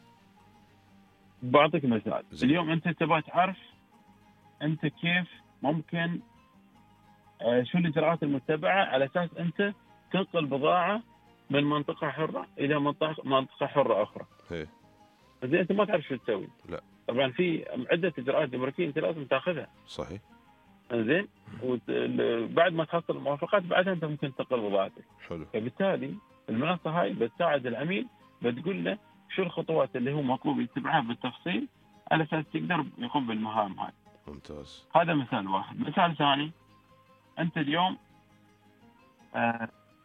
بعطيك مثال. زي. اليوم أنت تبغى تعرف أنت كيف ممكن شو الإجراءات المتبعة على أساس أنت تنقل بضاعة من منطقة حرة إلى منطقة منطقة حرة أخرى. هي. زين أنت ما تعرف شو تسوي. لا. طبعا في عدة إجراءات جمركية أنت لازم تأخذها. صحيح. زين وبعد ما تحصل الموافقات بعدها أنت ممكن تنقل بضاعتك. حلو. فبالتالي المنصة هاي بتساعد العميل، بتقول له شو الخطوات اللي هو مطلوب يتبعها بالتفصيل على أساس تقدر يقوم بالمهام هاي. ممتاز. هذا مثال واحد. مثال ثاني، أنت اليوم آه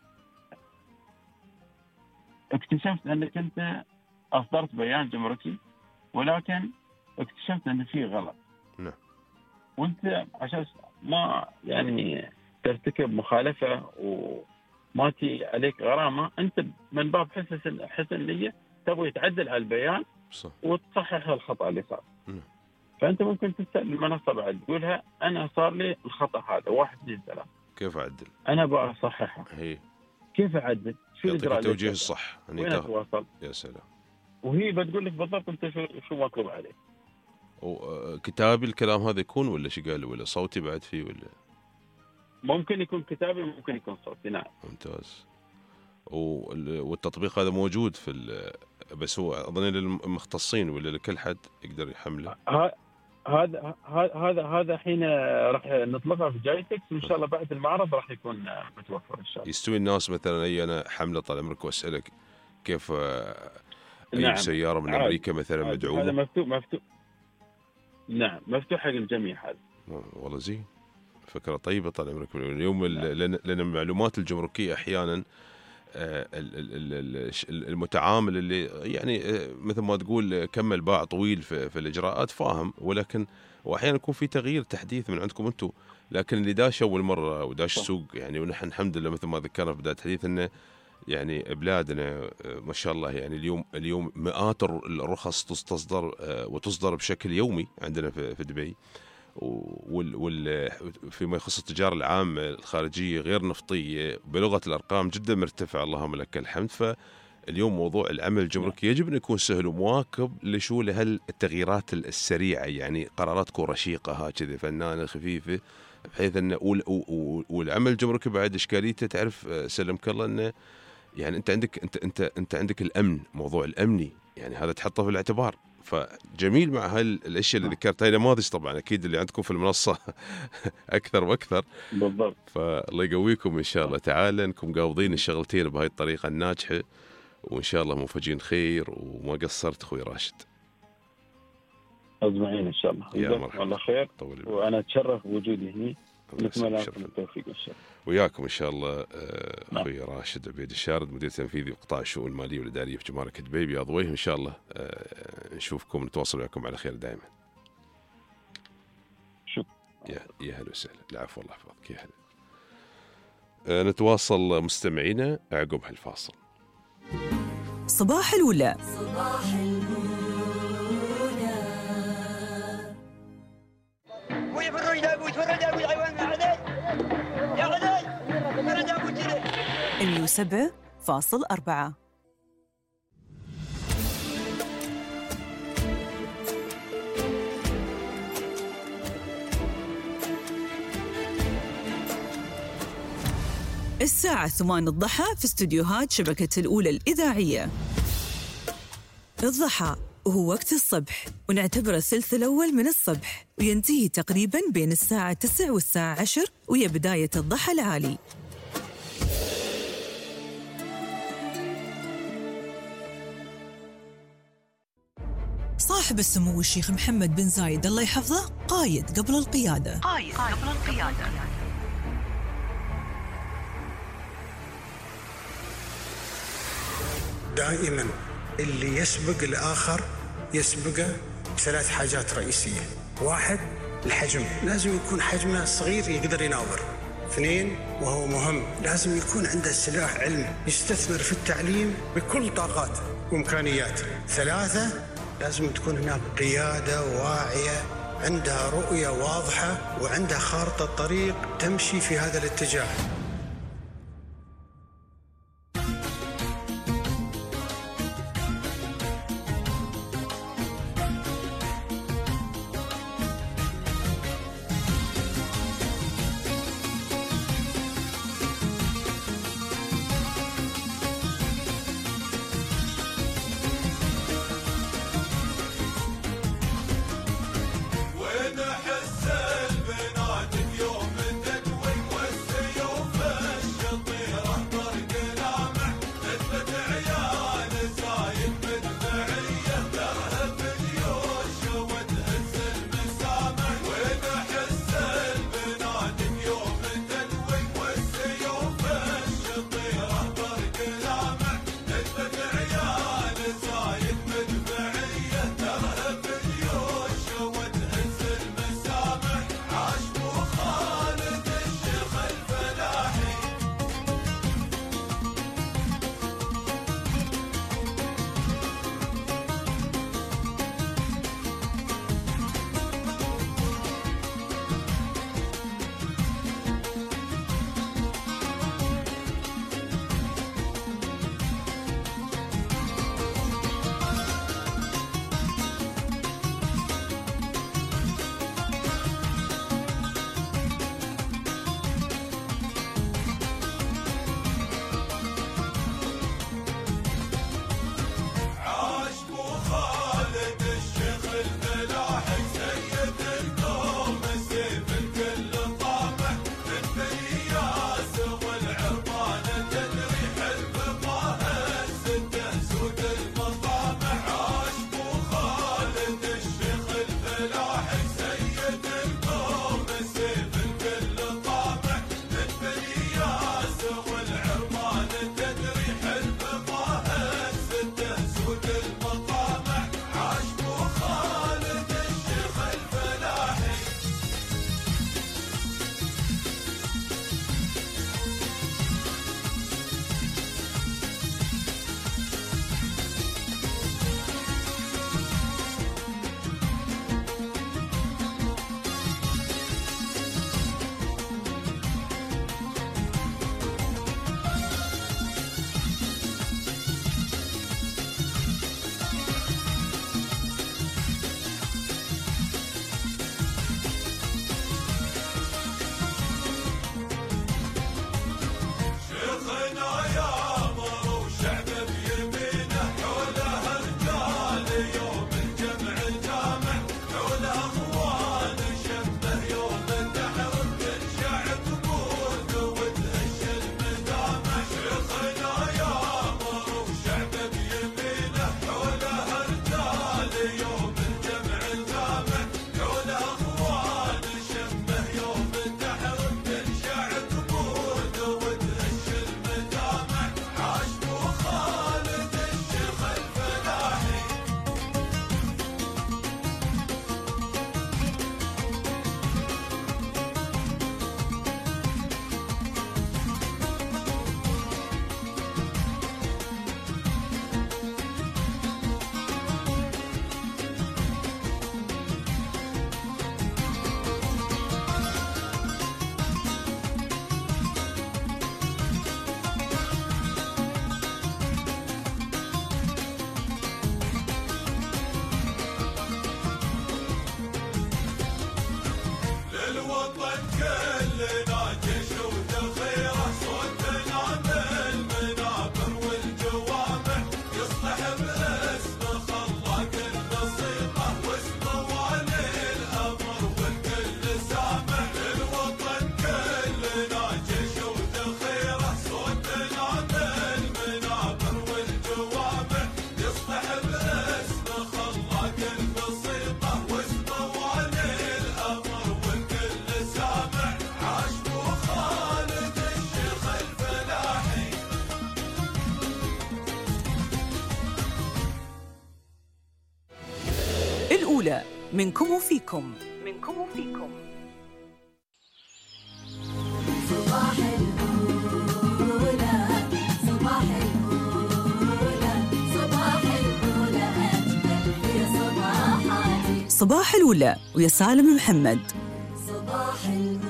اكتشفت أنك أنت أصدرت بيان جمركي، ولكن اكتشفت أن فيه غلط. نعم. وأنت عشان ما يعني ترتكب مخالفة وما تي عليك غرامة، أنت من باب حسن حسن نية تبغى يتعدل على البيان صح. وتصحح الخطأ اللي صار. نعم. فأنت ممكن تسأل المنصة بعد تقولها أنا صار لي الخطأ هذا واحد اثنين ثلاثة، كيف أعدل؟ أنا بقى أصححها. هي. كيف أعدل؟ شو الإجراء التوجيه الصح؟ وين أتواصل؟ يا سلام. وهي بتقول لك بالضبط أنت شو شو مطلوب عليك. وكتابي الكلام هذا يكون ولا شو قال، ولا صوتي بعد فيه ولا؟ ممكن يكون كتابي ممكن يكون صوتي. نعم. ممتاز. والتطبيق هذا موجود في بس هو أظن للمختصين ولا لكل حد يقدر يحمله؟ هذا هذا هذا حين راح نطلقها في جايتكس وإن شاء الله بعد المعرض راح يكون متوفر إن شاء الله. يستوي الناس مثلا أي أنا حملة طال عمرك وأسألك كيف أجيب نعم. سيارة من أمريكا مثلا مدعومة؟ هذا مفتوح مفتوح. نعم مفتوح حق الجميع هذا. والله زين، فكرة طيبة طال عمرك. اليوم لأن المعلومات الجمركية أحيانا المتعامل اللي يعني مثل ما تقول كمل باع طويل في الإجراءات فاهم، ولكن وأحيانا يكون في تغيير تحديث من عندكم أنتم، لكن اللي داش أول مرة وداش سوق يعني، ونحن الحمد لله مثل ما ذكرنا في بداية الحديث أنه يعني بلادنا ما شاء الله يعني اليوم اليوم مئات الرخص تصدر وتصدر بشكل يومي عندنا في دبي، وال وال فيما يخص التجارة العامة الخارجية غير نفطية بلغة الأرقام جدا مرتفعة اللهم لك الحمد. فاليوم موضوع العمل الجمركي يجب أن يكون سهل ومواكب لشو لهالتغييرات السريعة، يعني قرارات تكون رشيقة هكذا فنانة خفيفة، بحيث أن والعمل الجمركي بعد إشكاليته تعرف سلمك الله أنه يعني أنت عندك أنت أنت أنت عندك الأمن، موضوع الأمني يعني هذا تحطه في الاعتبار. فجميل مع هالاشياء اللي ذكرتها، هاي نماذج طبعا اكيد اللي عندكم في المنصه اكثر واكثر. بالضبط. فالله يقويكم ان شاء الله تعالى انكم قابضين الشغلتين بهاي الطريقه الناجحه، وان شاء الله موفقين خير وما قصرت اخوي راشد. اجمعين ان شاء الله. يا مرحبا. والله خير. وانا اتشرف بوجودي هنا. نتمنى لكم التوفيق ان شاء الله. وياكم ان شاء الله اخوي راشد عبيد الشارد مدير تنفيذي قطاع الشؤون الماليه والاداريه في جمارك دبي بياض وجه. ان شاء الله نشوفكم نتواصل معكم على خير دائما. شكرا. يا يا هلا وسهلا. العفو الله يحفظك. يا هلا. نتواصل مستمعينا عقب هالفاصل. صباح الولاء. صباح الولاء. مية وسبعة فاصل أربعة. الساعة ثمان الضحى في استوديوهات شبكة الأولى الإذاعية. الضحى هو وقت الصبح، ونعتبره الثلث الأول من الصبح، وينتهي تقريباً بين الساعة تسع والساعة عشر، وهي بداية الضحى العالي. صاحب السمو الشيخ محمد بن زايد الله يحفظه قايد قبل القيادة. قايد قبل القيادة. دائما اللي يسبق الآخر يسبقه بثلاث حاجات رئيسية. واحد، الحجم، لازم يكون حجمه صغير يقدر يناظر. اثنين، وهو مهم، لازم يكون عنده سلاح علمي يستثمر في التعليم بكل طاقاته وإمكانياته. ثلاثة، لازم تكون هناك قيادة واعية عندها رؤية واضحة وعندها خارطة طريق تمشي في هذا الاتجاه. وين حس البنات بيوم التكوين والسيوف الأولى منكم وفيكم منكم وفيكم. صباح الأولى صباح الأولى صباح الأولى أجمل في صباحاتي. صباح الأولى ويا سالم محمد. صباح الأولى.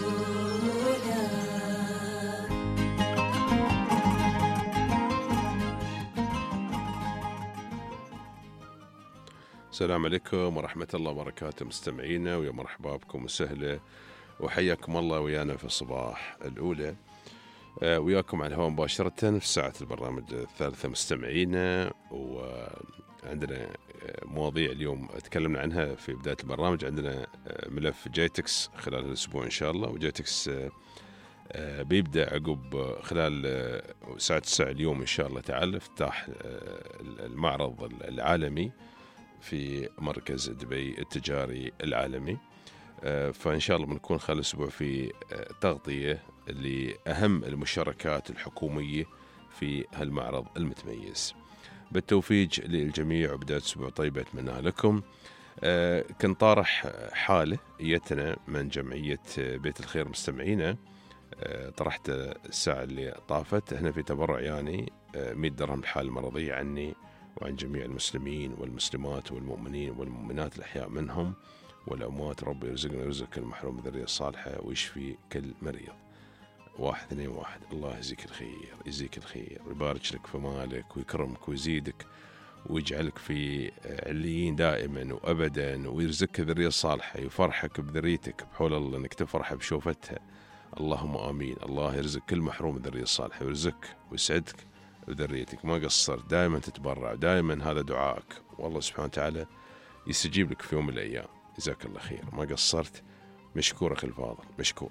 السلام عليكم ورحمة الله وبركاته مستمعينا، ويا مرحبا بكم وسهلا وحياكم الله ويانا في الصباح الأولى. آه وياكم على الهواء مباشرة في ساعة البرنامج الثالثة مستمعينا، وعندنا مواضيع اليوم تكلمنا عنها في بداية البرنامج. عندنا ملف جيتكس خلال الأسبوع إن شاء الله، وجيتكس آه بيبدأ عقب خلال ساعة تسعة اليوم إن شاء الله تعالى افتتاح المعرض العالمي في مركز دبي التجاري العالمي. فإن شاء الله بنكون خلال الأسبوع في تغطية لأهم المشاركات الحكومية في هالمعرض المتميز. بالتوفيق للجميع وبداية أسبوع طيبة أتمنى لكم. كنت طارح حالة إيتنا من جمعية بيت الخير مستمعينا، طرحت الساعة اللي طافت هنا في تبرع يعني مئة درهم الحالة المرضية عني وعن جميع المسلمين والمسلمات والمؤمنين والمؤمنات الأحياء منهم والأموات. ربي يرزقنا ويرزق المحروم بالذرية الصالحة ويشفي كل مريض. واحد اثنين واحد. الله يجزيك الخير يجزيك الخير ويبارك لك في مالك ويكرمك ويزيدك ويجعلك في عليين دائما وأبدا، ويرزقك الذرية الصالحة ويفرحك بذريتك بحول الله انك تفرح بشوفتها. اللهم آمين. الله يرزق كل محروم الذرية الصالحة ويرزقك ويسعدك وذريتك. ما قصر، دائما تتبرع، دائما هذا دعائك، والله سبحانه وتعالى يستجيب لك في يوم من الأيام. جزاك الله خير، ما قصرت. مشكور أخي الفاضل، مشكور.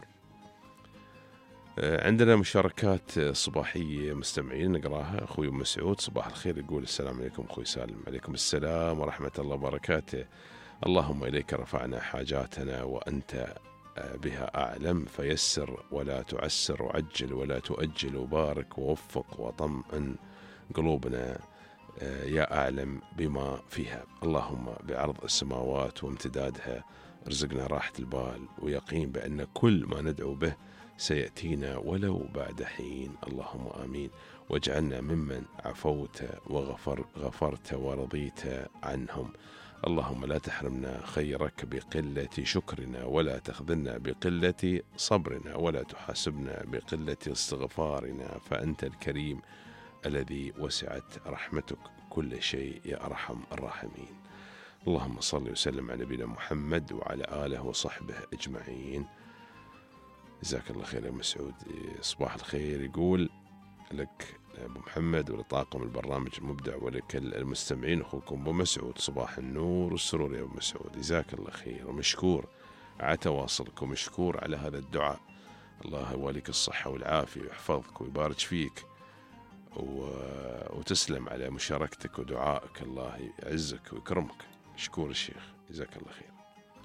عندنا مشاركات صباحية مستمعين نقراها. أخوي مسعود صباح الخير يقول السلام عليكم أخوي سالم. عليكم السلام ورحمة الله وبركاته. اللهم إليك رفعنا حاجاتنا وأنت بها أعلم، فيسر ولا تعسر وعجل ولا تؤجل وبارك ووفق وطمئن قلوبنا يا أعلم بما فيها. اللهم بعرض السماوات وامتدادها ارزقنا راحة البال ويقين بأن كل ما ندعو به سيأتينا ولو بعد حين. اللهم آمين. واجعلنا ممن عفوت وغفر غفرت ورضيت عنهم. اللهم لا تحرمنا خيرك بقلة شكرنا، ولا تخذلنا بقلة صبرنا، ولا تحاسبنا بقلة استغفارنا، فأنت الكريم الذي وسعت رحمتك كل شيء يا أرحم الراحمين. اللهم صل وسلم على نبينا محمد وعلى آله وصحبه أجمعين. جزاك الله خير يا مسعود. صباح الخير يقول لك أبو محمد ولطاقم البرنامج المبدع ولك المستمعين أخوكم أبو مسعود. صباح النور والسرور يا أبو مسعود، جزاك الله خير ومشكور على تواصلك ومشكور على هذا الدعاء. الله يواليك الصحة والعافية ويحفظك ويبارك فيك و... وتسلم على مشاركتك ودعائك. الله يعزك ويكرمك. مشكور الشيخ، جزاك الله خير.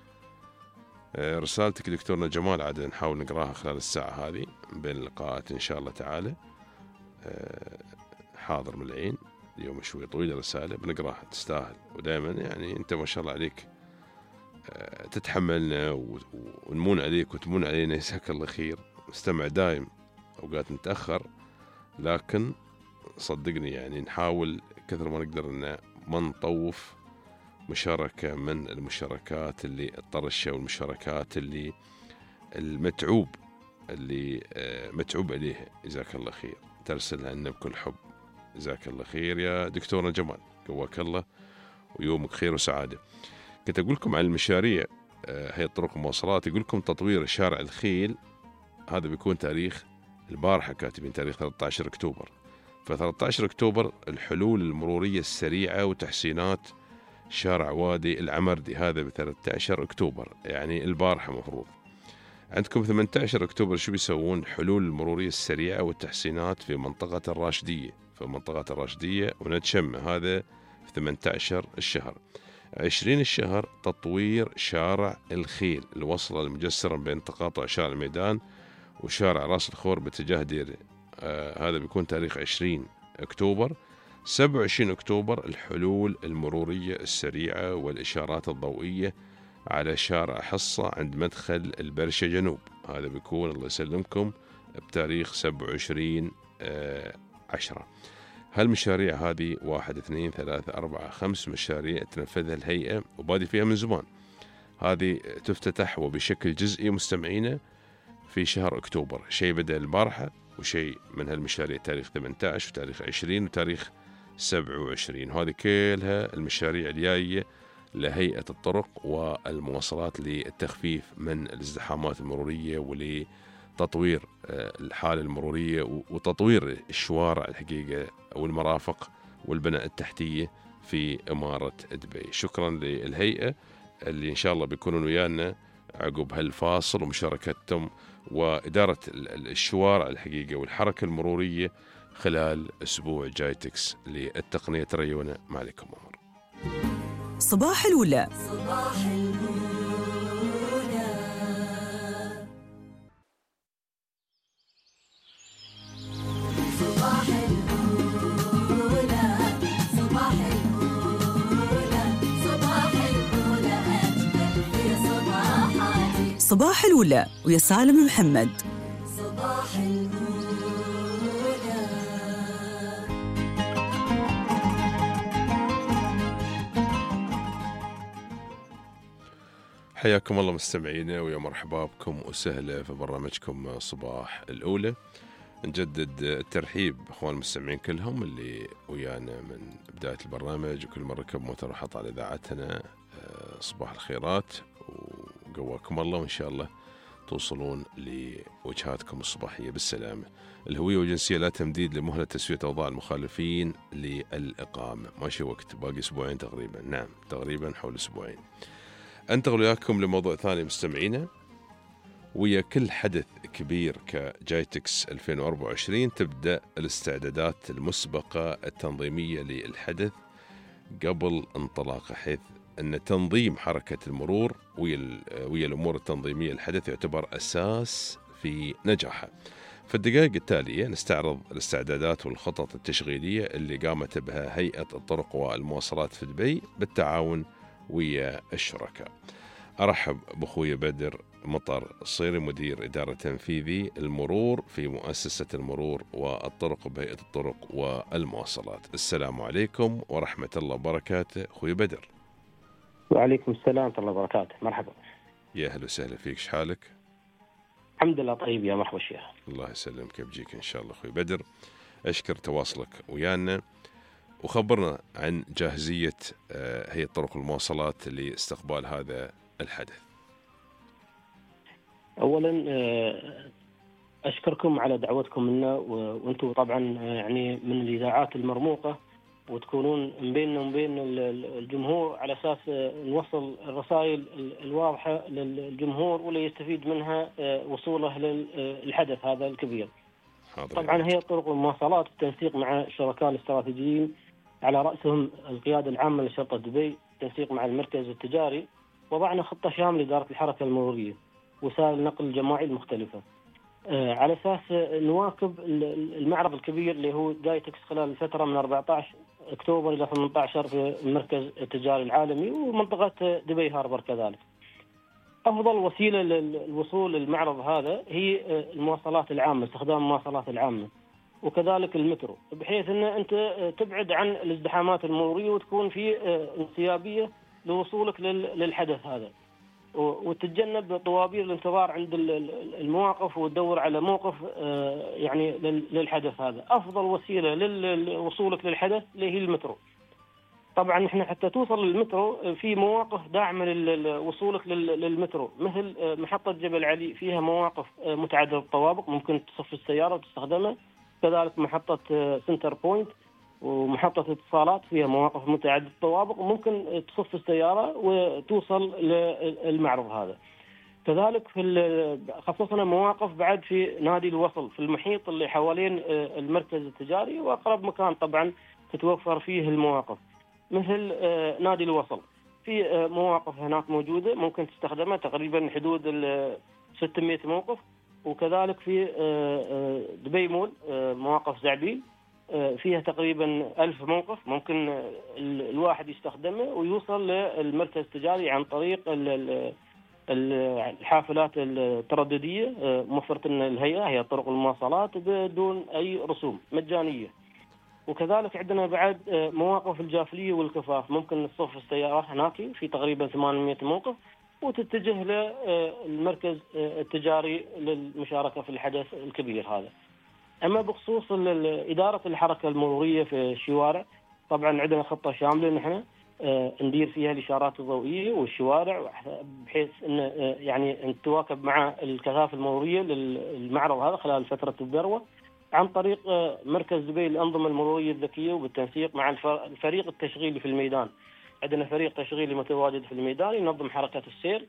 رسالتك دكتورنا جمال عاد نحاول نقراها خلال الساعة هذه بين اللقاءات إن شاء الله تعالى. حاضر من العين. اليوم شوي طويلة رسالة بنقراها، تستاهل. ودائما يعني أنت ما شاء الله عليك تتحملنا ونمون عليك وتمون علينا، جزاك الله خير. مستمع دائم، أوقات نتأخر لكن صدقني يعني نحاول كثر ما نقدر أن ما نطوف مشاركة من المشاركات اللي الطرشة والمشاركات اللي المتعوب اللي متعوب عليها. جزاك الله خير، ترسلها لنا بكل حب. جزاك الله خير يا دكتورنا جمال، قواك الله ويومك خير وسعادة. كنت أقول لكم عن المشاريع هي الطرق المواصلات. يقول لكم تطوير شارع الخيل، هذا بيكون تاريخ البارحة كاتبين تاريخ ثلاثة عشر أكتوبر. ف ثلاثة عشر أكتوبر الحلول المرورية السريعة وتحسينات شارع وادي العمردي، هذا ب ثلاثة عشر أكتوبر يعني البارحة مفروض. عندكم ثمانية عشر أكتوبر شو بيسوون؟ حلول المرورية السريعة والتحسينات في منطقة الراشدية، في منطقة الراشدية ونتشمة، هذا في ثمانية عشر الشهر. عشرين الشهر تطوير شارع الخيل، الوصلة المجسرة بين تقاطع شارع الميدان وشارع راس الخور باتجاه ديرة، آه هذا بيكون تاريخ عشرين أكتوبر. سبعة وعشرين أكتوبر الحلول المرورية السريعة والإشارات الضوئية على شارع حصة عند مدخل البرشة جنوب. هذا بيكون الله يسلمكم بتاريخ سبعة وعشرين عشرة. هالمشاريع هذه واحد اثنين ثلاثة أربعة خمس مشاريع تنفذها الهيئة وبادي فيها من زمان. هذه تفتتح وبشكل جزئي مستمعينا في شهر أكتوبر. شيء بدأ البارحة وشيء من هالمشاريع تاريخ ثمانية عشر وتاريخ عشرين وتاريخ سبعة وعشرين. هذه كلها المشاريع الجاية لهيئة الطرق والمواصلات للتخفيف من الازدحامات المرورية ولتطوير الحالة المرورية وتطوير الشوارع الحقيقة والمرافق والبناء التحتية في إمارة دبي. شكرا للهيئة اللي إن شاء الله بيكونوا ويانا عقب هالفاصل ومشاركتهم وإدارة الشوارع الحقيقة والحركة المرورية خلال أسبوع جايتكس للتقنية تريونا. ما عليكم أمر. صباح الولا. صباح الولا. صباح الولا. صباح الولا. صباح الولا أجمل في صباحاتي. صباح الولا ويا سالم محمد. صباح الولا. حياكم الله مستمعينا ويا مرحبا بكم وسهلا في برنامجكم صباح الأولى. نجدد الترحيب أخوان المستمعين كلهم اللي ويانا من بداية البرنامج وكل مرة ركب موتر وحط على إذاعتنا. صباح الخيرات وقواكم الله وإن شاء الله توصلون لوجهاتكم الصباحية بالسلامة. الهوية والجنسية لا تمديد لمهلة تسوية أوضاع المخالفين للإقامة. ماشي وقت باقي أسبوعين تقريبا. نعم تقريبا حول أسبوعين. أنتقل وياكم لموضوع ثاني مستمعينا. ويا كل حدث كبير كجايتكس ألفين وأربعة وعشرين تبدأ الاستعدادات المسبقة التنظيمية للحدث قبل انطلاقه، حيث أن تنظيم حركة المرور ويا ويا الأمور التنظيمية للحدث يعتبر أساس في نجاحه. في الدقائق التالية نستعرض الاستعدادات والخطط التشغيلية اللي قامت بها هيئة الطرق والمواصلات في دبي بالتعاون ويا الشركاء. أرحب بأخوي بدر مطر الصيري مدير إدارة تنفيذي المرور في مؤسسة المرور والطرق بهيئة الطرق والمواصلات. السلام عليكم ورحمة الله وبركاته أخوي بدر. وعليكم السلام ورحمة الله وبركاته. مرحبا. يا أهلا وسهلا فيك. شحالك؟ الحمد لله طيب يا مرحبا شيخ. الله يسلمك بجيك إن شاء الله أخوي بدر. أشكر تواصلك ويانا وخبرنا عن جاهزية هيئة طرق المواصلات لاستقبال هذا الحدث. أولا أشكركم على دعوتكم لنا، وأنتم طبعا يعني من الإذاعات المرموقة وتكونون بيننا وبين الجمهور على أساس نوصل الرسائل الواضحة للجمهور واللي يستفيد منها وصوله للحدث هذا الكبير. طبعا هيئة طرق المواصلات بالتنسيق مع الشركاء الاستراتيجيين على رأسهم القيادة العامة لشرطة دبي بالتنسيق مع المركز التجاري وضعنا خطة شاملة لإدارة الحركة المرورية وسائل النقل الجماعي المختلفة على أساس نواكب المعرض الكبير اللي هو جايتكس خلال الفترة من أربعة عشر أكتوبر إلى ثمانية عشر في المركز التجاري العالمي ومنطقة دبي هاربر كذلك. أفضل وسيلة للوصول للمعرض هذا هي المواصلات العامة، استخدام المواصلات العامة وكذلك المترو، بحيث أن أنت تبعد عن الازدحامات المرورية وتكون في انسيابية لوصولك للحدث هذا، وتتجنب طوابير الانتظار عند المواقف وتدور على موقف يعني للحدث هذا. أفضل وسيلة لوصولك للحدث اللي هي المترو. طبعا نحن حتى توصل للمترو في مواقف داعمة لوصولك للمترو، مثل محطة جبل علي فيها مواقف متعددة الطوابق ممكن تصف السيارة وتستخدمها، كذلك محطة سنتر بوينت ومحطة اتصالات فيها مواقف متعددة الطوابق وممكن تصف السيارة وتوصل للمعرض هذا. كذلك في خصصنا مواقف بعد في نادي الوصل في المحيط اللي حوالين المركز التجاري، وأقرب مكان طبعا تتوفر فيه المواقف مثل نادي الوصل في مواقف هناك موجودة ممكن تستخدمها تقريبا حدود ستمائة موقف، وكذلك في دبي مول مواقف زعبيل فيها تقريبا ألف موقف ممكن الواحد يستخدمه ويوصل للمركز التجاري عن طريق الحافلات الترددية موفرة لنا الهيئة، هي طرق المواصلات بدون أي رسوم مجانية. وكذلك عندنا بعد مواقف الجافلية والكفاف، ممكن نصف السيارات هناك في تقريبا ثمانمئة موقف وتتجه للمركز التجاري للمشاركة في الحدث الكبير هذا. أما بخصوص إدارة الحركة المرورية في الشوارع، طبعا عندنا خطة شاملة نحن ندير فيها الإشارات الضوئية والشوارع بحيث أن يعني نتواكب مع الكثافة المرورية للمعرض هذا خلال فترة الذروة عن طريق مركز دبي للأنظمة المرورية الذكية وبالتنسيق مع الفريق التشغيلي في الميدان. عندنا فريق تشغيلي متواجد في الميدان ينظم حركة السير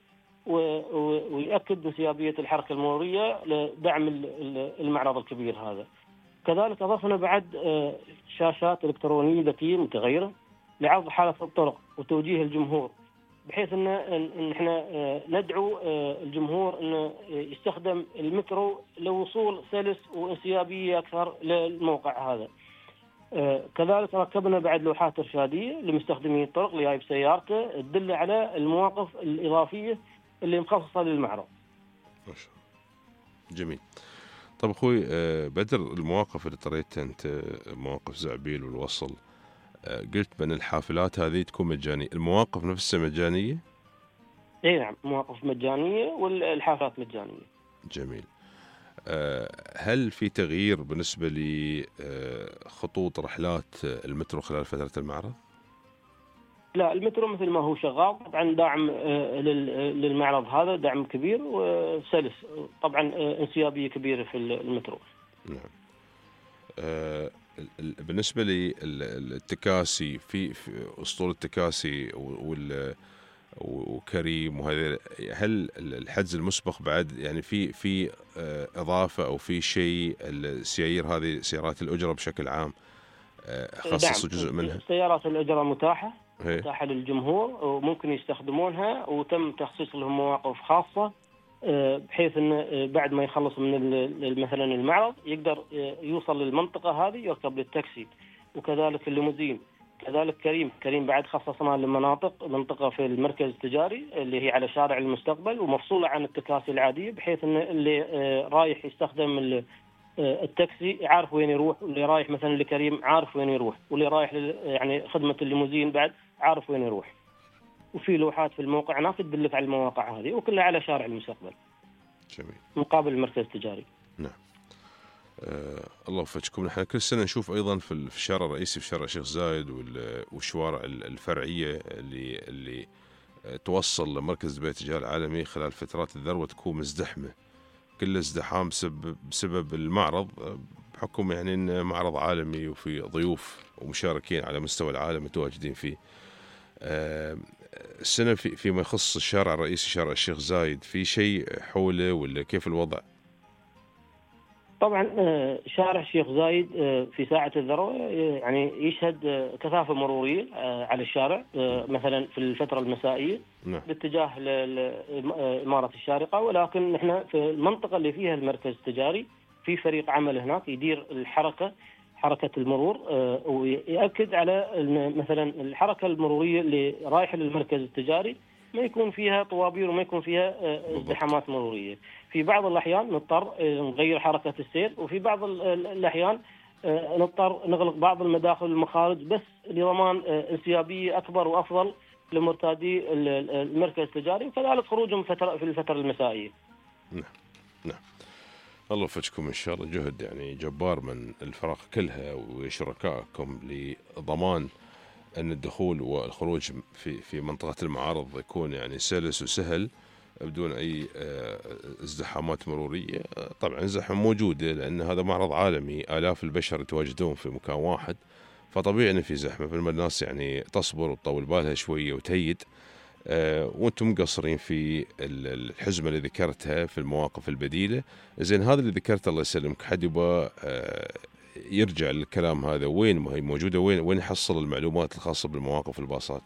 ويؤكد انسيابية الحركة المرورية لدعم المعرض الكبير هذا. كذلك أضفنا بعد شاشات إلكترونية ذكية متغيرة لعرض حالة الطرق وتوجيه الجمهور، بحيث ان احنا ندعو الجمهور انه يستخدم المترو لوصول سلس وانسيابيه اكثر للموقع هذا. كذلك ركبنا بعد لوحات ارشاديه لمستخدمي الطرق اللي جاي بسيارته تدل على المواقف الاضافيه اللي مخصصه للمعرض. ما شاء الله. جميل. طب اخوي بدر، المواقف اللي طريتها انت مواقف زعبيل والوصل، قلت بأن الحافلات هذه تكون مجانية، المواقف نفسها مجانية؟ اي نعم، مواقف مجانية والحافلات مجانية. جميل. هل في تغيير بالنسبة لخطوط رحلات المترو خلال فترة المعرض؟ لا، المترو مثل ما هو شغال، طبعا دعم للمعرض هذا دعم كبير وسلس، طبعا انسيابية كبيرة في المترو. نعم. أه بالنسبة للتكاسي في, في أسطول التكاسي وال وكريم وهذا، هل الحجز المسبق بعد يعني في في إضافة أو في شيء السيايير هذه سيارات الأجرة بشكل عام خصصوا جزء منها؟ سيارات الأجرة متاحة هي. متاحة للجمهور وممكن يستخدمونها، وتم تخصيص لهم مواقف خاصة بحيث أن بعد ما يخلص من مثلا المعرض يقدر يوصل للمنطقة هذه يركب للتاكسي. وكذلك الليموزين، كذلك كريم كريم بعد خصصنا لمناطق منطقة في المركز التجاري اللي هي على شارع المستقبل ومفصولة عن التكاسي العادية، بحيث أن اللي رايح يستخدم التاكسي عارف وين يروح، واللي رايح مثلا لكريم عارف وين يروح، واللي رايح يعني خدمة الليموزين بعد عارف وين يروح. وفي لوحات في الموقع هناك تدلك على المواقع هذه وكلها على شارع المستقبل. جميل. مقابل المركز التجاري. نعم. آه الله يوفقكم. نحن كل سنة نشوف أيضا في الشارع الرئيسي في شارع الشيخ زايد والشوارع الفرعية اللي اللي توصل لمركز دبي التجاري العالمي خلال فترات الذروة تكون مزدحمة، كل ازدحام بسبب بسبب المعرض، بحكم يعني إنه معرض عالمي وفي ضيوف ومشاركين على مستوى العالم متواجدين فيه. آه السنة في فيما يخص الشارع الرئيسي شارع الشيخ زايد، في شيء حوله ولا كيف الوضع؟ طبعا شارع الشيخ زايد في ساعة الذروة يعني يشهد كثافة مرورية على الشارع، مثلا في الفترة المسائية نعم. باتجاه لإمارة الشارقة، ولكن نحن في المنطقة اللي فيها المركز التجاري في فريق عمل هناك يدير الحركة حركة المرور ويأكد على مثلا الحركة المرورية اللي رايحة للمركز التجاري ما يكون فيها طوابير وما يكون فيها ازدحامات مرورية. في بعض الأحيان نضطر نغير حركة السير، وفي بعض الأحيان نضطر نغلق بعض المداخل والمخارج بس لضمان انسيابية أكبر وأفضل لمرتادي المركز التجاري، وكذلك خروجهم في الفترة المسائية. نعم نعم. الله يوفقكم إن شاء الله، جهد يعني جبار من الفرق كلها وشركائكم لضمان أن الدخول والخروج في في منطقة المعارض يكون يعني سلس وسهل بدون أي ازدحامات مرورية. طبعا الزحمة موجودة لأن هذا معرض عالمي، آلاف البشر يتواجدون في مكان واحد، فطبيعي أن في زحمة، فلما الناس يعني تصبر وتطول بالها شوية وتهيد. أه وانتم مقصرين في الحزمة اللي ذكرتها في المواقف البديلة. زين هذا اللي ذكرته الله يسلمك، حد يبغى أه يرجع للكلام هذا وين ما هي موجودة، وين وين يحصل المعلومات الخاصة بالمواقف الباصات؟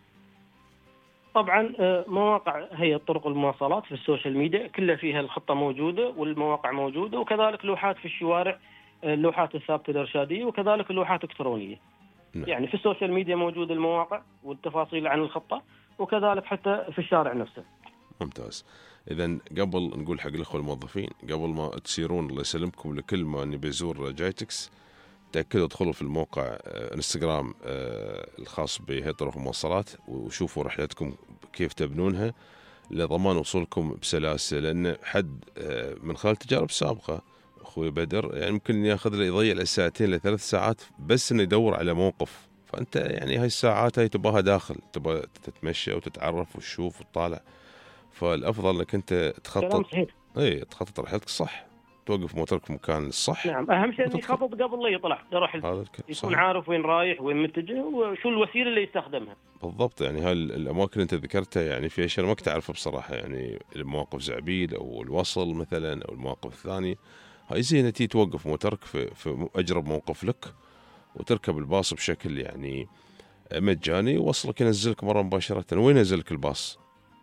طبعا مواقع هي طرق المواصلات في السوشيال ميديا كلها فيها الخطة موجودة والمواقع موجودة، وكذلك لوحات في الشوارع اللوحات الثابتة الإرشادية وكذلك اللوحات الإلكترونية. نعم. يعني في السوشيال ميديا موجود المواقع والتفاصيل عن الخطة، وكذلك حتى في الشارع نفسه. ممتاز. إذا قبل نقول حق الأخوة الموظفين، قبل ما تسيرون الله يسلمكم لكل ما نبي يزور جايتكس، تأكدوا ادخلوا في الموقع آه، انستغرام آه، الخاص بهيئة طرق المواصلات وشوفوا رحلتكم كيف تبنونها لضمان وصولكم بسلاسة. لأن حد آه، من خلال تجارب سابقة أخوي بدر يعني ممكن ياخذ له يضيع له ساعتين لثلاث ساعات بس إنه يدور على موقف. فأنت يعني هاي الساعات هاي تباها داخل، تبى تتمشى وتتعرف وتشوف وتطالع. فالأفضل إنك أنت تخطط، إيه تخطط رحلتك صح، توقف موترك في مكان الصح. نعم، أهم شيء إنه يخطط قبل لا يطلع لرحلته، يكون صحيح. عارف وين رايح وين متجه وشو الوسيلة اللي يستخدمها. بالضبط. يعني هاي الأماكن اللي أنت ذكرتها يعني في أشياء ما كنت أعرفها بصراحة، يعني المواقف زعبيل أو الوصل مثلا أو المواقف الثانية. هاي زينة تي توقف موترك في, في أجرب موقف لك وتركب الباص بشكل يعني مجاني، ووصلك ينزلك مرة مباشرة. وين ينزلك الباص؟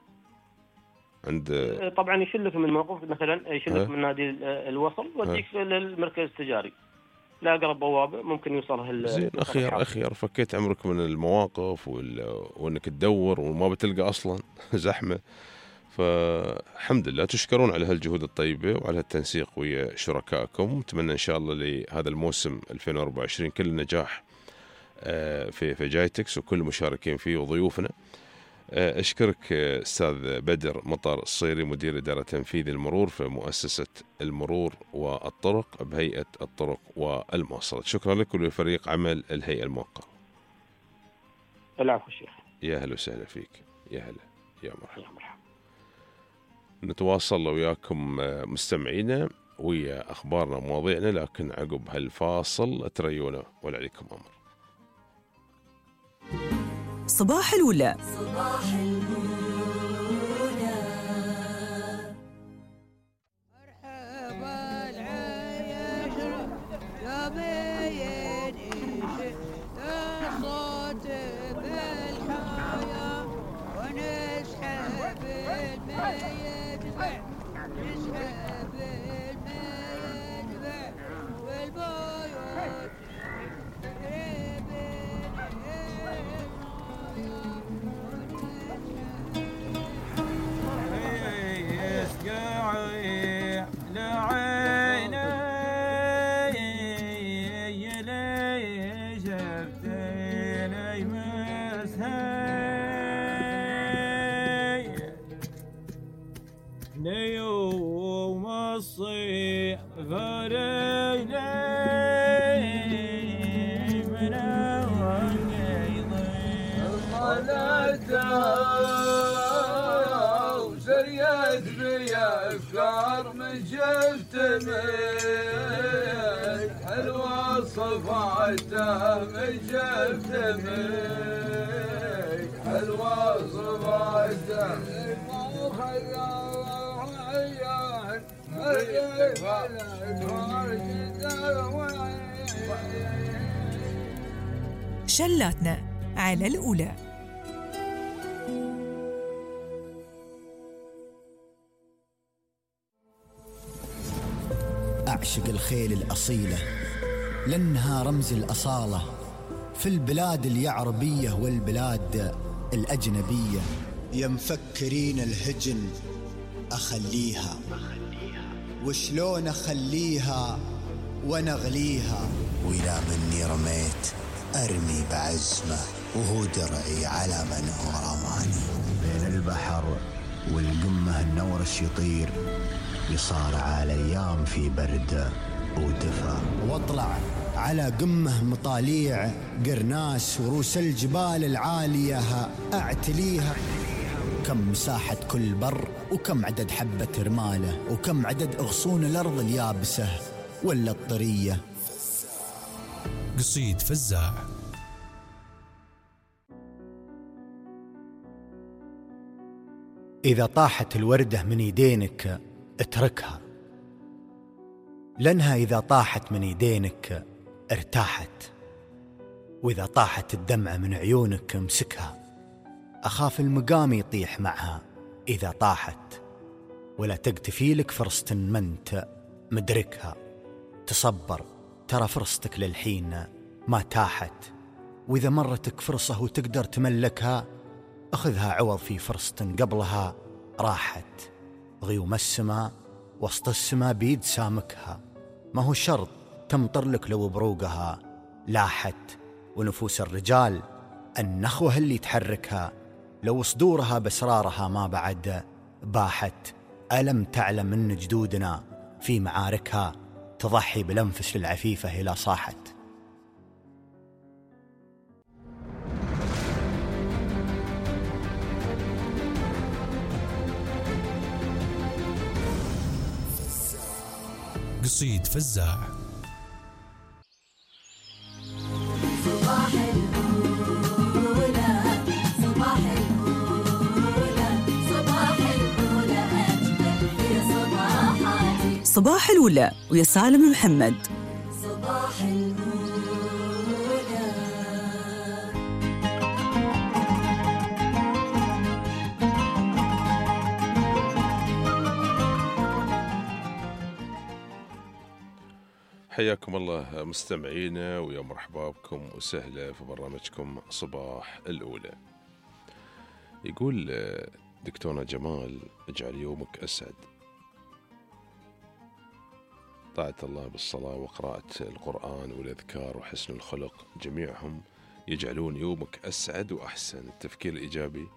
عند طبعا يشلك من موقف مثلا، يشلك من نادي الوصل وديك للمركز التجاري، لا أقرب بوابة ممكن يوصلها. زين أخير أخير فكيت عمرك من المواقف وإنك تدور وما بتلقى أصلا زحمة. فالحمد لله تشكرون على هالجهود الطيبة وعلى التنسيق ويا شركائكم. نتمنى إن شاء الله لهذا الموسم ألفين وأربعة وعشرين كل نجاح في في جايتكس وكل مشاركين فيه وضيوفنا. أشكرك أستاذ بدر مطر الصيري، مدير إدارة تنفيذ المرور في مؤسسة المرور والطرق بهيئة الطرق والمواصلات. شكرا لك ولفريق عمل الهيئة الموقرة. العفو الشيخ. يا هلا وسهلا فيك. يا هلا يا مرحبا. نتواصل وياكم مستمعينا ويا أخبارنا ومواضيعنا، لكن عقب هالفاصل تريونا ولا عليكم أمر. صباح الولا. صباح الولا. مرحبا العيش يومين يشق الصوت بالحياة ونسحب الميدفع نسحب الميدفع والبيوت يوم الصيف فريلي من القلدة وسريت بي أفكار من شفت ميك حلوة صفعتها من شفت ميك حلوة صفعتها شلاتنا على الأولى. أعشق الخيل الأصيلة لأنها رمز الأصالة في البلاد اليعربية والبلاد الأجنبية. يا مفكرين الهجن أخليها وشلون أخليها ونغليها، وإلى مني رميت أرمي بعزمه وهو درعي على من هو رماني. بين البحر والقمة النورش يطير يصارع الأيام في برد ودفا، واطلع على قمه مطاليع قرناس وروس الجبال العالية أعتليها. كم مساحة كل بر وكم عدد حبة رماله وكم عدد أغصون الأرض اليابسة ولا الطرية. قصيد فزاع. إذا طاحت الوردة من يدينك اتركها، لأنها إذا طاحت من يدينك ارتاحت، وإذا طاحت الدمعة من عيونك امسكها. أخاف المقام يطيح معها إذا طاحت، ولا تقتفي لك فرصة ما انت مدركها. تصبر ترى فرصتك للحين ما تاحت، وإذا مرتك فرصة وتقدر تملكها أخذها عوض في فرصة قبلها راحت. غيوم السماء وسط السماء بيد سامكها، ما هو شرط تمطر لك لو بروقها لاحت. ونفوس الرجال النخوة اللي تحركها، لو صدورها بأسرارها ما بعد باحت. ألم تعلم أن جدودنا في معاركها تضحي بالأنفس للعفيفة إلى صاحت. قصيد فزاع. صباح الأولى صباح الأولى صباح الأولى أجمل في صباحاتي. صباح الأولى ويا سالم محمد. صباح الأولى. حياكم الله مستمعينا ويا مرحبا بكم وسهلا في برنامجكم صباح الأولى. يقول دكتورنا جمال: اجعل يومك أسعد. طاعة الله بالصلاة وقراءة القرآن والأذكار وحسن الخلق جميعهم يجعلون يومك أسعد وأحسن. التفكير الإيجابي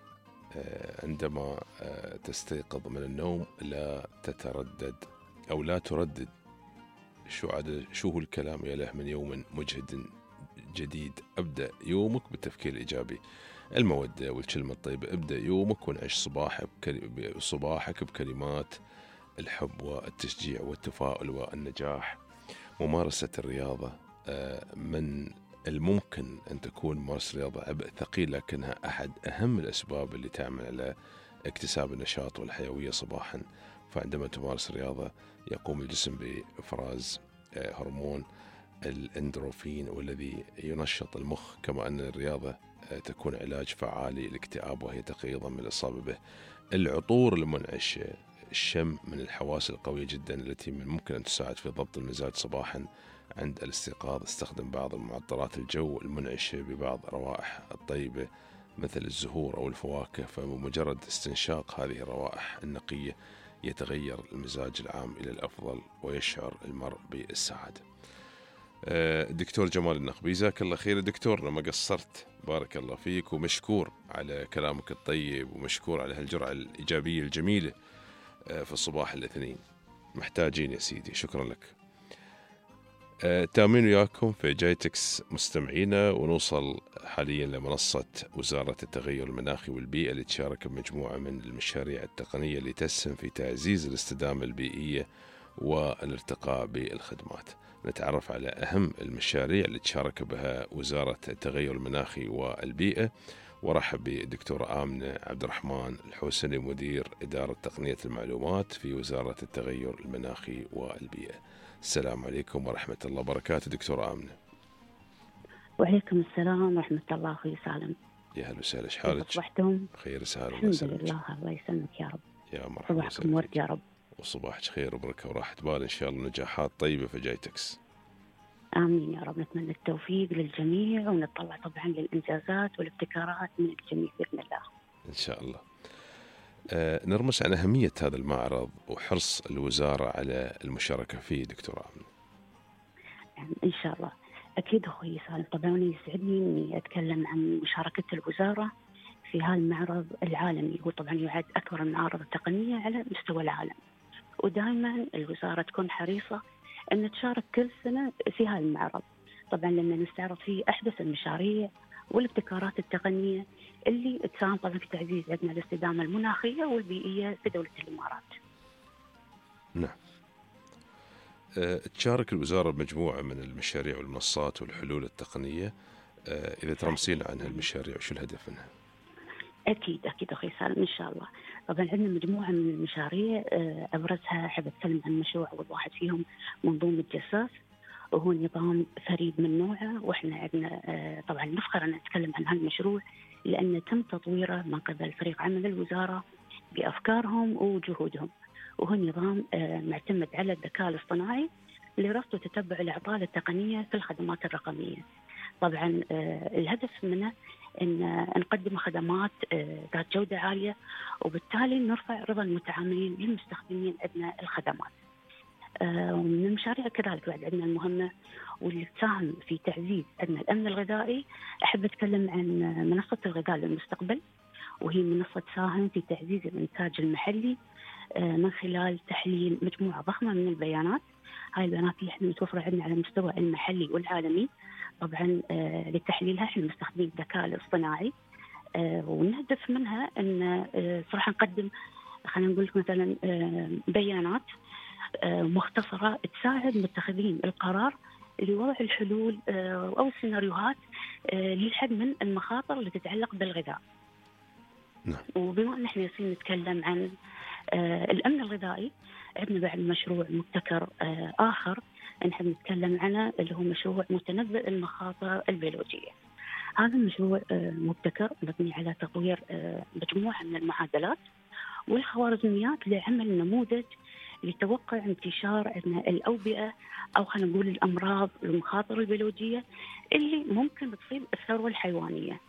عندما تستيقظ من النوم لا تتردد أو لا تردد شو عاد شو هو الكلام يا له من يوم مجهد جديد. أبدأ يومك بالتفكير الإيجابي، المودة والكلمة الطيبة. ابدأ يومك ونعيش صباحك صباحك بكلمات الحب والتشجيع والتفاؤل والنجاح. ممارسة الرياضة، من الممكن أن تكون ممارسة رياضة عبء ثقيل، لكنها أحد أهم الأسباب اللي تعمل على اكتساب النشاط والحيوية صباحا. فعندما تمارس الرياضة يقوم الجسم بإفراز هرمون الاندروفين والذي ينشط المخ، كما أن الرياضة تكون علاج فعال للاكتئاب وهي تقييضا من الإصابة به. العطور المنعش، الشم من الحواس القوية جدا التي من ممكن أن تساعد في ضبط المزاج صباحا عند الاستيقاظ. استخدم بعض المعطرات الجو المنعشة ببعض روائح الطيبة مثل الزهور أو الفواكه، فبمجرد استنشاق هذه الروائح النقية يتغير المزاج العام إلى الأفضل ويشعر المرء بالسعادة. دكتور جمال النقبي، جزاك الله خير دكتورنا، ما قصرت، بارك الله فيك، ومشكور على كلامك الطيب ومشكور على هالجرعة الإيجابية الجميلة في الصباح الاثنين. محتاجين يا سيدي، شكرا لك. تامين وياكم في جايتكس مستمعينا، ونوصل حاليا لمنصة وزارة التغير المناخي والبيئة اللي تشارك بمجموعة من المشاريع التقنية اللي تسهم في تعزيز الاستدامة البيئية والارتقاء بالخدمات. نتعرف على أهم المشاريع اللي تشارك بها وزارة التغير المناخي والبيئة، ورحب بدكتورة آمنة عبد الرحمن الحوسني، مدير إدارة تقنية المعلومات في وزارة التغير المناخي والبيئة. السلام عليكم ورحمة الله وبركاته دكتورة آمنة. وعليكم السلام ورحمة الله أخوي سالم. يا هلا وسهلا، ايش حالك؟ صبحتم خير سهلا. الحمد لله، الله يسلمك يا رب. يا مرحبا، صباحكم ورد يا رب، وصباحك خير وبركة وراحة بال إن شاء الله، نجاحات طيبة في جايتكس. آمين يا رب. نتمنى التوفيق للجميع ونطلع طبعا للإنجازات والابتكارات من الجميع بإذن الله إن شاء الله. آه نرمس عن أهمية هذا المعرض وحرص الوزارة على المشاركة فيه دكتورة آمنة. يعني إن شاء الله أكيد أخوي سالم، طبعا يسعدني إني أتكلم عن مشاركة الوزارة في هذا المعرض العالمي. هو طبعا يعد أكبر المعارض التقنية على مستوى العالم، ودائما الوزارة تكون حريصة أن تشارك كل سنة في هذا المعرض، طبعا لما نستعرض فيه أحدث المشاريع والابتكارات التقنية اللي تساهم طبعا في تعزيز عندنا الاستدامة المناخية والبيئية في دولة الإمارات. نعم. أه تشارك الوزارة بمجموعة من المشاريع والمنصات والحلول التقنية. أه إذا ترمسين عن هالمشاريع وشو الهدف منها؟ أكيد أكيد أخي سالم إن شاء الله. طبعا عندنا مجموعة من المشاريع، أبرزها أحب أتكلم عن مشروع أول واحد فيهم منظومة جساس، وهو نظام فريد من نوعه، وإحنا عندنا طبعا نفخر أن نتكلم عن هالمشروع لأن تم تطويره من قبل فريق عمل الوزارة بأفكارهم وجهودهم. وهو نظام معتمد على الذكاء الاصطناعي لرصد وتتبع الإعطال التقنية في الخدمات الرقمية. طبعا الهدف منه أن نقدم خدمات ذات جودة عالية، وبالتالي نرفع رضا المتعاملين للمستخدمين عندنا الخدمات. ومن المشاريع كذلك بعد عندنا المهمة واللي تساهم في تعزيز عندنا الأمن الغذائي، أحب أتكلم عن منصة الغذاء للمستقبل، وهي منصة تساهم في تعزيز الإنتاج المحلي من خلال تحليل مجموعة ضخمة من البيانات. هاي البيانات هي احنا متوفرة عندنا على المستوى المحلي والعالمي. طبعا لتحليلها احنا مستخدمين الذكاء الاصطناعي، ونهدف منها ان صراحة نقدم خلينا نقول لك مثلا بيانات مختصرة تساعد متخذين القرار لوضع الحلول أو السيناريوهات للحد من المخاطر اللي تتعلق بالغذاء. نعم. وبما أن احنا يصير نتكلم عن الأمن الغذائي، عندنا بعد مشروع مبتكر آخر نحب نتكلم عنه، اللي هو مشروع متنبئ المخاطر البيولوجية. هذا المشروع مبتكر مبني على تطوير مجموعة من المعادلات والخوارزميات لعمل نموذج لتوقع انتشار الأوبئة أو خلينا نقول الأمراض المخاطر البيولوجية اللي ممكن تصيب الثروة الحيوانية.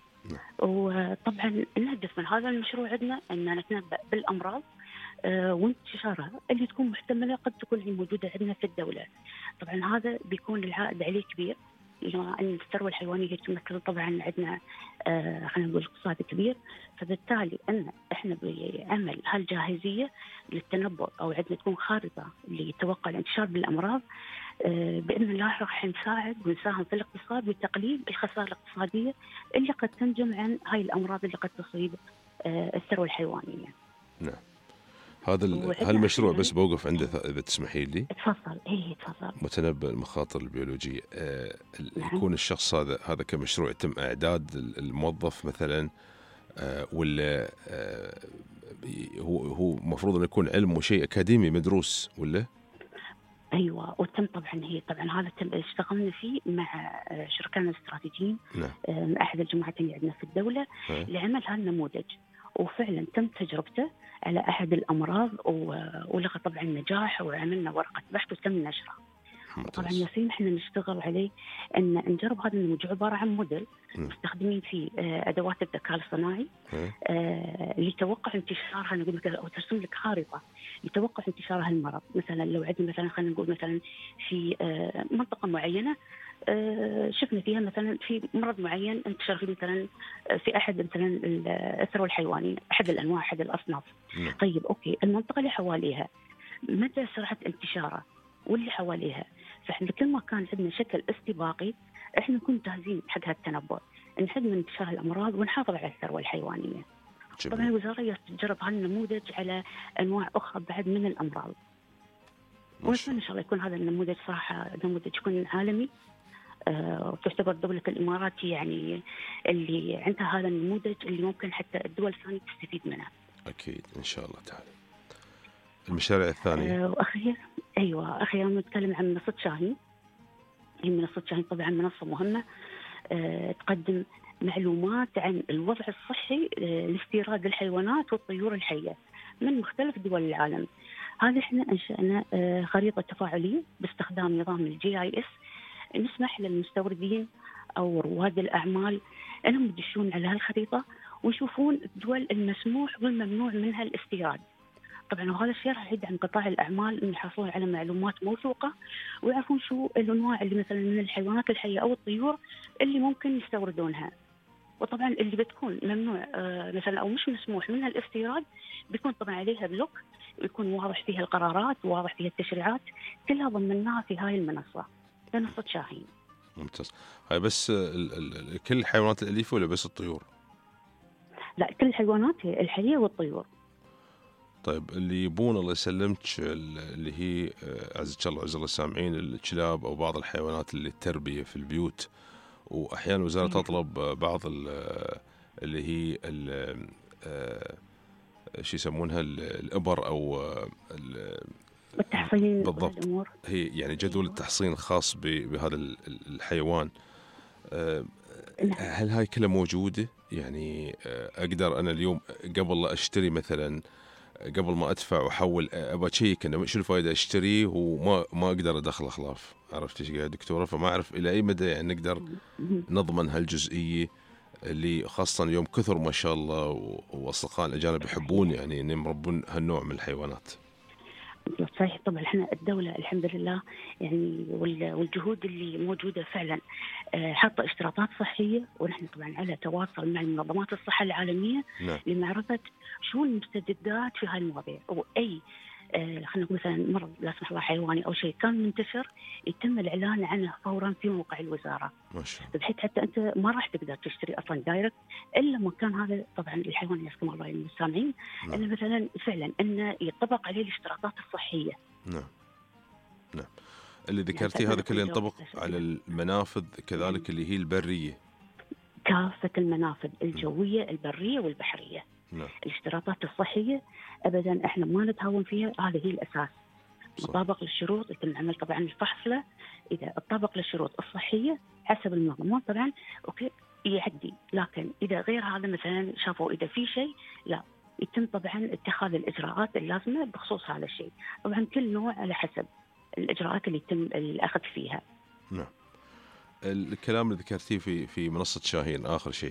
وطبعا الهدف من هذا المشروع عندنا أن نتنبأ بالأمراض وانتشارها اللي تكون محتملة قد تكون موجودة عندنا في الدولة. طبعا هذا بيكون العائد عليه كبير، لأن الثروة الحيوانية تمثل طبعا عندنا آه خلينا نقول اقتصاد كبير، فبالتالي أن إحنا بعمل هالجاهزية للتنبؤ أو عندنا تكون خارطة لتوقع الانتشار بالأمراض، آه بإذن الله راح نساعد ونساهم في الاقتصاد وتقليل الخسائر الاقتصادية اللي قد تنجم عن هاي الأمراض اللي قد تصيب آه الثروة الحيوانية. نعم. هذا هالمشروع بس بوقف عنده إذا تسمحي لي. تفضل. إيه تفضل. متنبئ المخاطر البيولوجية، آه يكون الشخص هذا هذا كمشروع يتم إعداد الموظف مثلا، آه ولا آه هو هو مفروض أن يكون علم وشيء أكاديمي مدروس ولا؟ أيوة، وتم طبعا هي طبعا هذا تم اشتغلنا فيه مع شركائنا الاستراتيجيين. نعم. من أحد الجماعات اللي عندنا في الدولة ها. لعمل هالنموذج، وفعلا تم تجربته على أحد الأمراض ولقى طبعا نجاح، وعملنا ورقة بحث وتم نشرها. طبعا ياسين احنا نشتغل عليه ان نجرب هذا النموذج، عبارة عن موديل مستخدمين فيه أدوات الذكاء الاصطناعي آه لتوقع انتشارها، نقول لك أو ترسم لك خارطة لتوقع انتشار هالمرض. مثلا لو عندنا مثلا خلينا نقول مثلا في آه منطقة معينة آه شفنا فيها مثلا في مرض معين انتشر فيه مثلا في أحد مثلا الثروة الحيوانية، أحد الأنواع، أحد الأصناف. م. طيب أوكي، المنطقة اللي حواليها متى سرعة انتشاره واللي حواليها، فإحنا كل ما كان عندنا شكل استباقي إحنا نكون جاهزين حق هالتنبؤ، نحد من انتشار الأمراض ونحافظ على الثروة الحيوانية. جميل. طبعا الوزارة تجرب هالنموذج على أنواع أخرى بعد من الأمراض، ونتمنى إن شاء الله يكون هذا النموذج صراحة نموذج يكون عالمي، أه وتعتبر دولة الإمارات يعني اللي عندها هذا النموذج اللي ممكن حتى الدول الثانية تستفيد منه. أكيد إن شاء الله تعالى. المشاريع الثانية. أه وأخيرا أيوة أخيرا نتكلم عن منصة شاهين. هي منصة شاهين طبعا منصة مهمة أه تقدم معلومات عن الوضع الصحي أه لاستيراد الحيوانات والطيور الحية من مختلف دول العالم. هذا احنا أنشأنا أه خريطة تفاعلية باستخدام نظام الجي آي إس، نسمح للمستوردين أو رواد الأعمال أنهم يدشون على هالخريطة ويشوفون الدول المسموح والممنوع منها الاستيراد. طبعا وهذا الشيء راح يدعم قطاع الأعمال من الحصول على معلومات موثوقة، ويعرفون شو الأنواع اللي مثلا من الحيوانات الحية أو الطيور اللي ممكن يستوردونها. وطبعا اللي بتكون ممنوع آه مثلا أو مش مسموح منها الاستيراد بيكون طبعا عليها بلوك، ويكون واضح فيها القرارات وواضح فيها التشريعات، كلها ضمناها في هاي المنصة منصة شاهين. ممتاز. هاي بس ال ال كل الحيوانات الأليفة ولا بس الطيور؟ لا، كل الحيوانات الحية والطيور. طيب اللي يبون الله يسلمك اللي هي عزك الله عز الله السامعين الكلاب أو بعض الحيوانات اللي التربية في البيوت، وأحيانا الوزارة تطلب بعض اللي هي شو يسمونها الإبر أو التحصين بالضبط، هي يعني جدول التحصين الخاص بهذا الحيوان. هل هاي كلها موجودة؟ يعني أقدر أنا اليوم قبل لا أشتري مثلا قبل ما ادفع واحول ابى اشيك انه شو الفائده اشتريه وما ما اقدر ادخل خلاف. عرفت ايش قاعد دكتوره؟ فما اعرف الى اي مدى يعني نقدر نضمن هالجزئيه اللي خاصه اليوم كثر ما شاء الله واصدقاء الاجانب يحبون يعني ان يربون هالنوع من الحيوانات. صحيح. طبعا احنا الدولة الحمد لله يعني والجهود اللي موجودة فعلا حاطة اشتراطات صحية، ونحن طبعا على تواصل مع منظمات الصحة العالمية نعم. لمعرفة شو المستجدات في هاي المواضيع، وأي خلينا نقول مثلا مرض لا سمح الله حيواني أو شيء كان منتشر يتم الإعلان عنه فورا في موقع الوزارة، ما شاء الله، بحيث حتى أنت ما راح تقدر تشتري أصلا دايركت إلا ما كان هذا طبعا الحيوان يسكن الله المستمعين نعم. إنه مثلا فعلا إنه يطبق عليه الاشتراطات الصحية. نعم نعم. اللي ذكرتي هذا كله ينطبق على المنافذ كذلك اللي هي البرية، كافة المنافذ الجوية البرية والبحرية. نعم. الاشتراطات الصحية أبدا إحنا ما نتهاون فيها، هذه هي الأساس. مطابق للشروط يتم عمل طبعا الفحص له، إذا اطبق للشروط الصحية حسب المضمون طبعا أوكي يعدي، لكن إذا غير هذا مثلا شافوا إذا في شيء لا يتم طبعا اتخاذ الإجراءات اللازمة بخصوص هذا الشيء. طبعا كل نوع على حسب الإجراءات اللي يتم الأخذ فيها. نعم. الكلام اللي ذكرتيه في في منصة شاهين آخر شيء.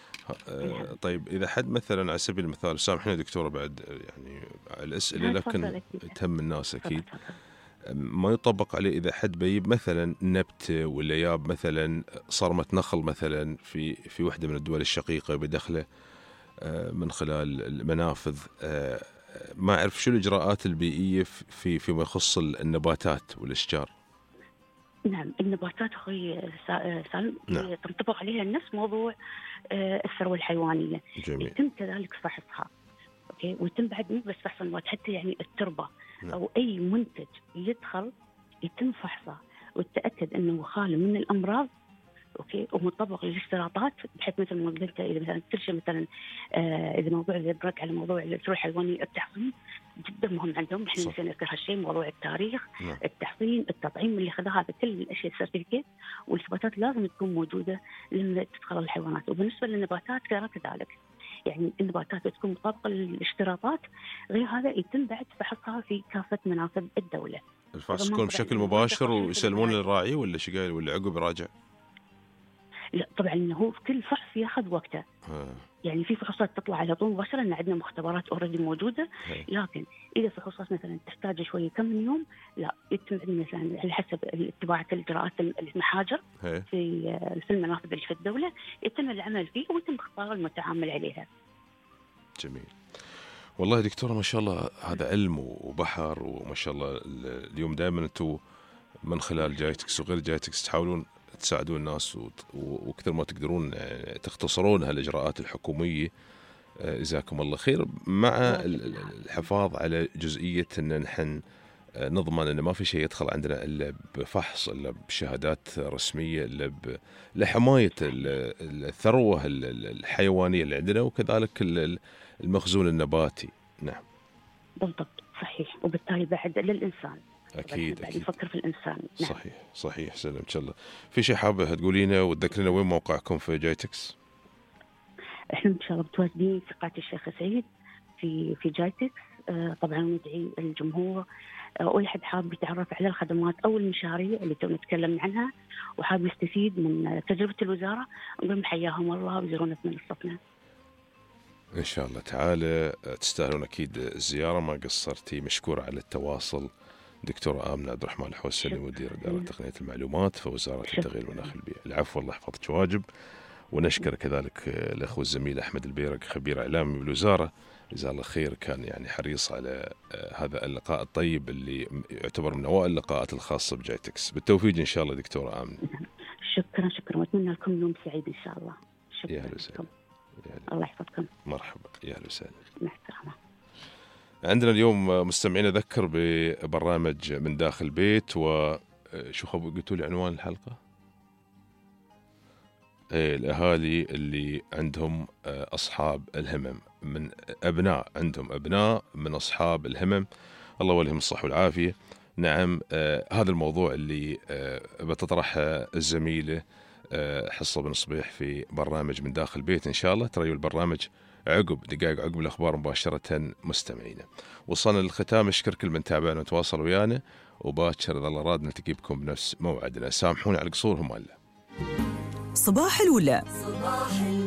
آه طيب إذا حد مثلا على سبيل المثال، سامحنا دكتورة بعد يعني الأسئلة لكن تهم الناس أكيد، ما يطبق عليه إذا حد بيجيب مثلا نبت ولا ياب مثلا صرمة نخل مثلا في في واحدة من الدول الشقيقة بدخله آه من خلال المنافذ، آه ما أعرف شو الإجراءات البيئية في فيما يخص النباتات والأشجار. نعم النباتات أخوي سالم نعم. تنطبق عليها نفس موضوع الثروة الحيوانية. جميل. يتم كذلك فحصها أوكي، ويتم بعد مو بس فحص النبات حتى يعني التربة نعم. أو أي منتج يدخل يتم فحصه والتأكد أنه خالي من الأمراض اوكي ومطبق للاشتراطات، بحيث مثل ما قلت اذا مثلا كل شيء مثلا آه اذا موضوع يبرك على موضوع الثروة الحيوانية التحصين جدا مهم عندهم، احنا نسينا نذكر هالشيء، موضوع التاريخ نعم. التحصين التطعيم اللي خذها، هذا كل الاشياء السيرتيفيكيت والاثباتات لازم تكون موجودة لما تدخل الحيوانات. وبالنسبة للنباتات كذلك يعني النباتات تكون مطابقة للاشتراطات، غير هذا يتم بعد فحصها في كافة منافذ الدولة. الفحص يكون بشكل مباشر ويسلمون للراعي ولا شقايل ولا عقب يراجع؟ لا طبعا هو في كل فحص ياخذ وقته. ها. يعني في فحوصات تطلع على طول مباشرة، ان عندنا مختبرات اوريدي موجوده، هي. لكن اذا فحوصات مثلا تحتاج شويه كم من يوم لا يتم مثلا على حسب اتباع الاجراءات المحاجر هي. في في المنافذ اللي في الدوله يتم العمل فيه ويتم اختيار المتعامل عليها. جميل. والله دكتوره ما شاء الله هذا علم وبحر، وما شاء الله اليوم دائما انتم من خلال جايتكس وغير جايتكس تحاولون تساعدون الناس وكثر ما تقدرون تختصرون هالإجراءات الحكومية، جزاكم الله خير، مع الحفاظ على جزئية أن نحن نضمن أن ما في شيء يدخل عندنا إلا بفحص إلا بشهادات رسمية إلا لحماية الثروة الحيوانية اللي عندنا وكذلك المخزون النباتي. نعم بالضبط صحيح، وبالتالي بعد للإنسان أكيد أكيد يفكر في الإنسان. نعم. صحيح صحيح. سلام إن شاء الله. في شيء حابة تقولينه وتذكرنا وين موقعكم في جايتكس؟ إحنا إن شاء الله متواجدين في قاعة الشيخ سعيد في في جايتكس. آه طبعا ندعي الجمهور آه أي حد حاب يتعرف على الخدمات أو المشاريع اللي تو نتكلم عنها وحاب يستفيد من تجربة الوزارة، نقول حياهم الله ويزورونا في منصتنا. إن شاء الله تعالى تستاهلون أكيد الزيارة، ما قصرتي. مشكورة على التواصل دكتورة آمنة عبد الرحمن الحوسني مدير إدارة تقنية المعلومات في وزارة التغيير المناخي البيئي. العفو، الله يحفظك واجب. ونشكر كذلك الأخو الزميل أحمد البيرق خبير إعلامي بالوزارة، جزاه الله خير، كان يعني حريص على هذا اللقاء الطيب اللي يعتبر من أوائل اللقاءات الخاصة بجايتكس. بالتوفيق إن شاء الله دكتورة آمنة. شكرا شكرا، وأتمنى لكم يوم سعيد إن شاء الله. شكرا. يا أهلا وسهلا. الله يحفظكم. مرحبا، يا أهلا وسهلا. مع السلامة. عندنا اليوم مستمعين أذكر ببرنامج من داخل البيت، وشو خبوا قلتوا لي عنوان الحلقة؟ إيه، الأهالي اللي عندهم أصحاب الهمم، من أبناء عندهم أبناء من أصحاب الهمم، الله وليهم الصحة والعافية. نعم، آه هذا الموضوع اللي آه بتطرحه الزميلة آه حصة بن صبيح في برنامج من داخل البيت إن شاء الله. ترى البرنامج عقب دقائق عقب الأخبار مباشرة مستمعينا. وصلنا للختام، أشكر كل من تابعنا وتواصل ويانا، وباكر إذا الله راد نلتقي بكم بنفس موعدنا. سامحوني على القصور هم الله. صباح الولاء. صباح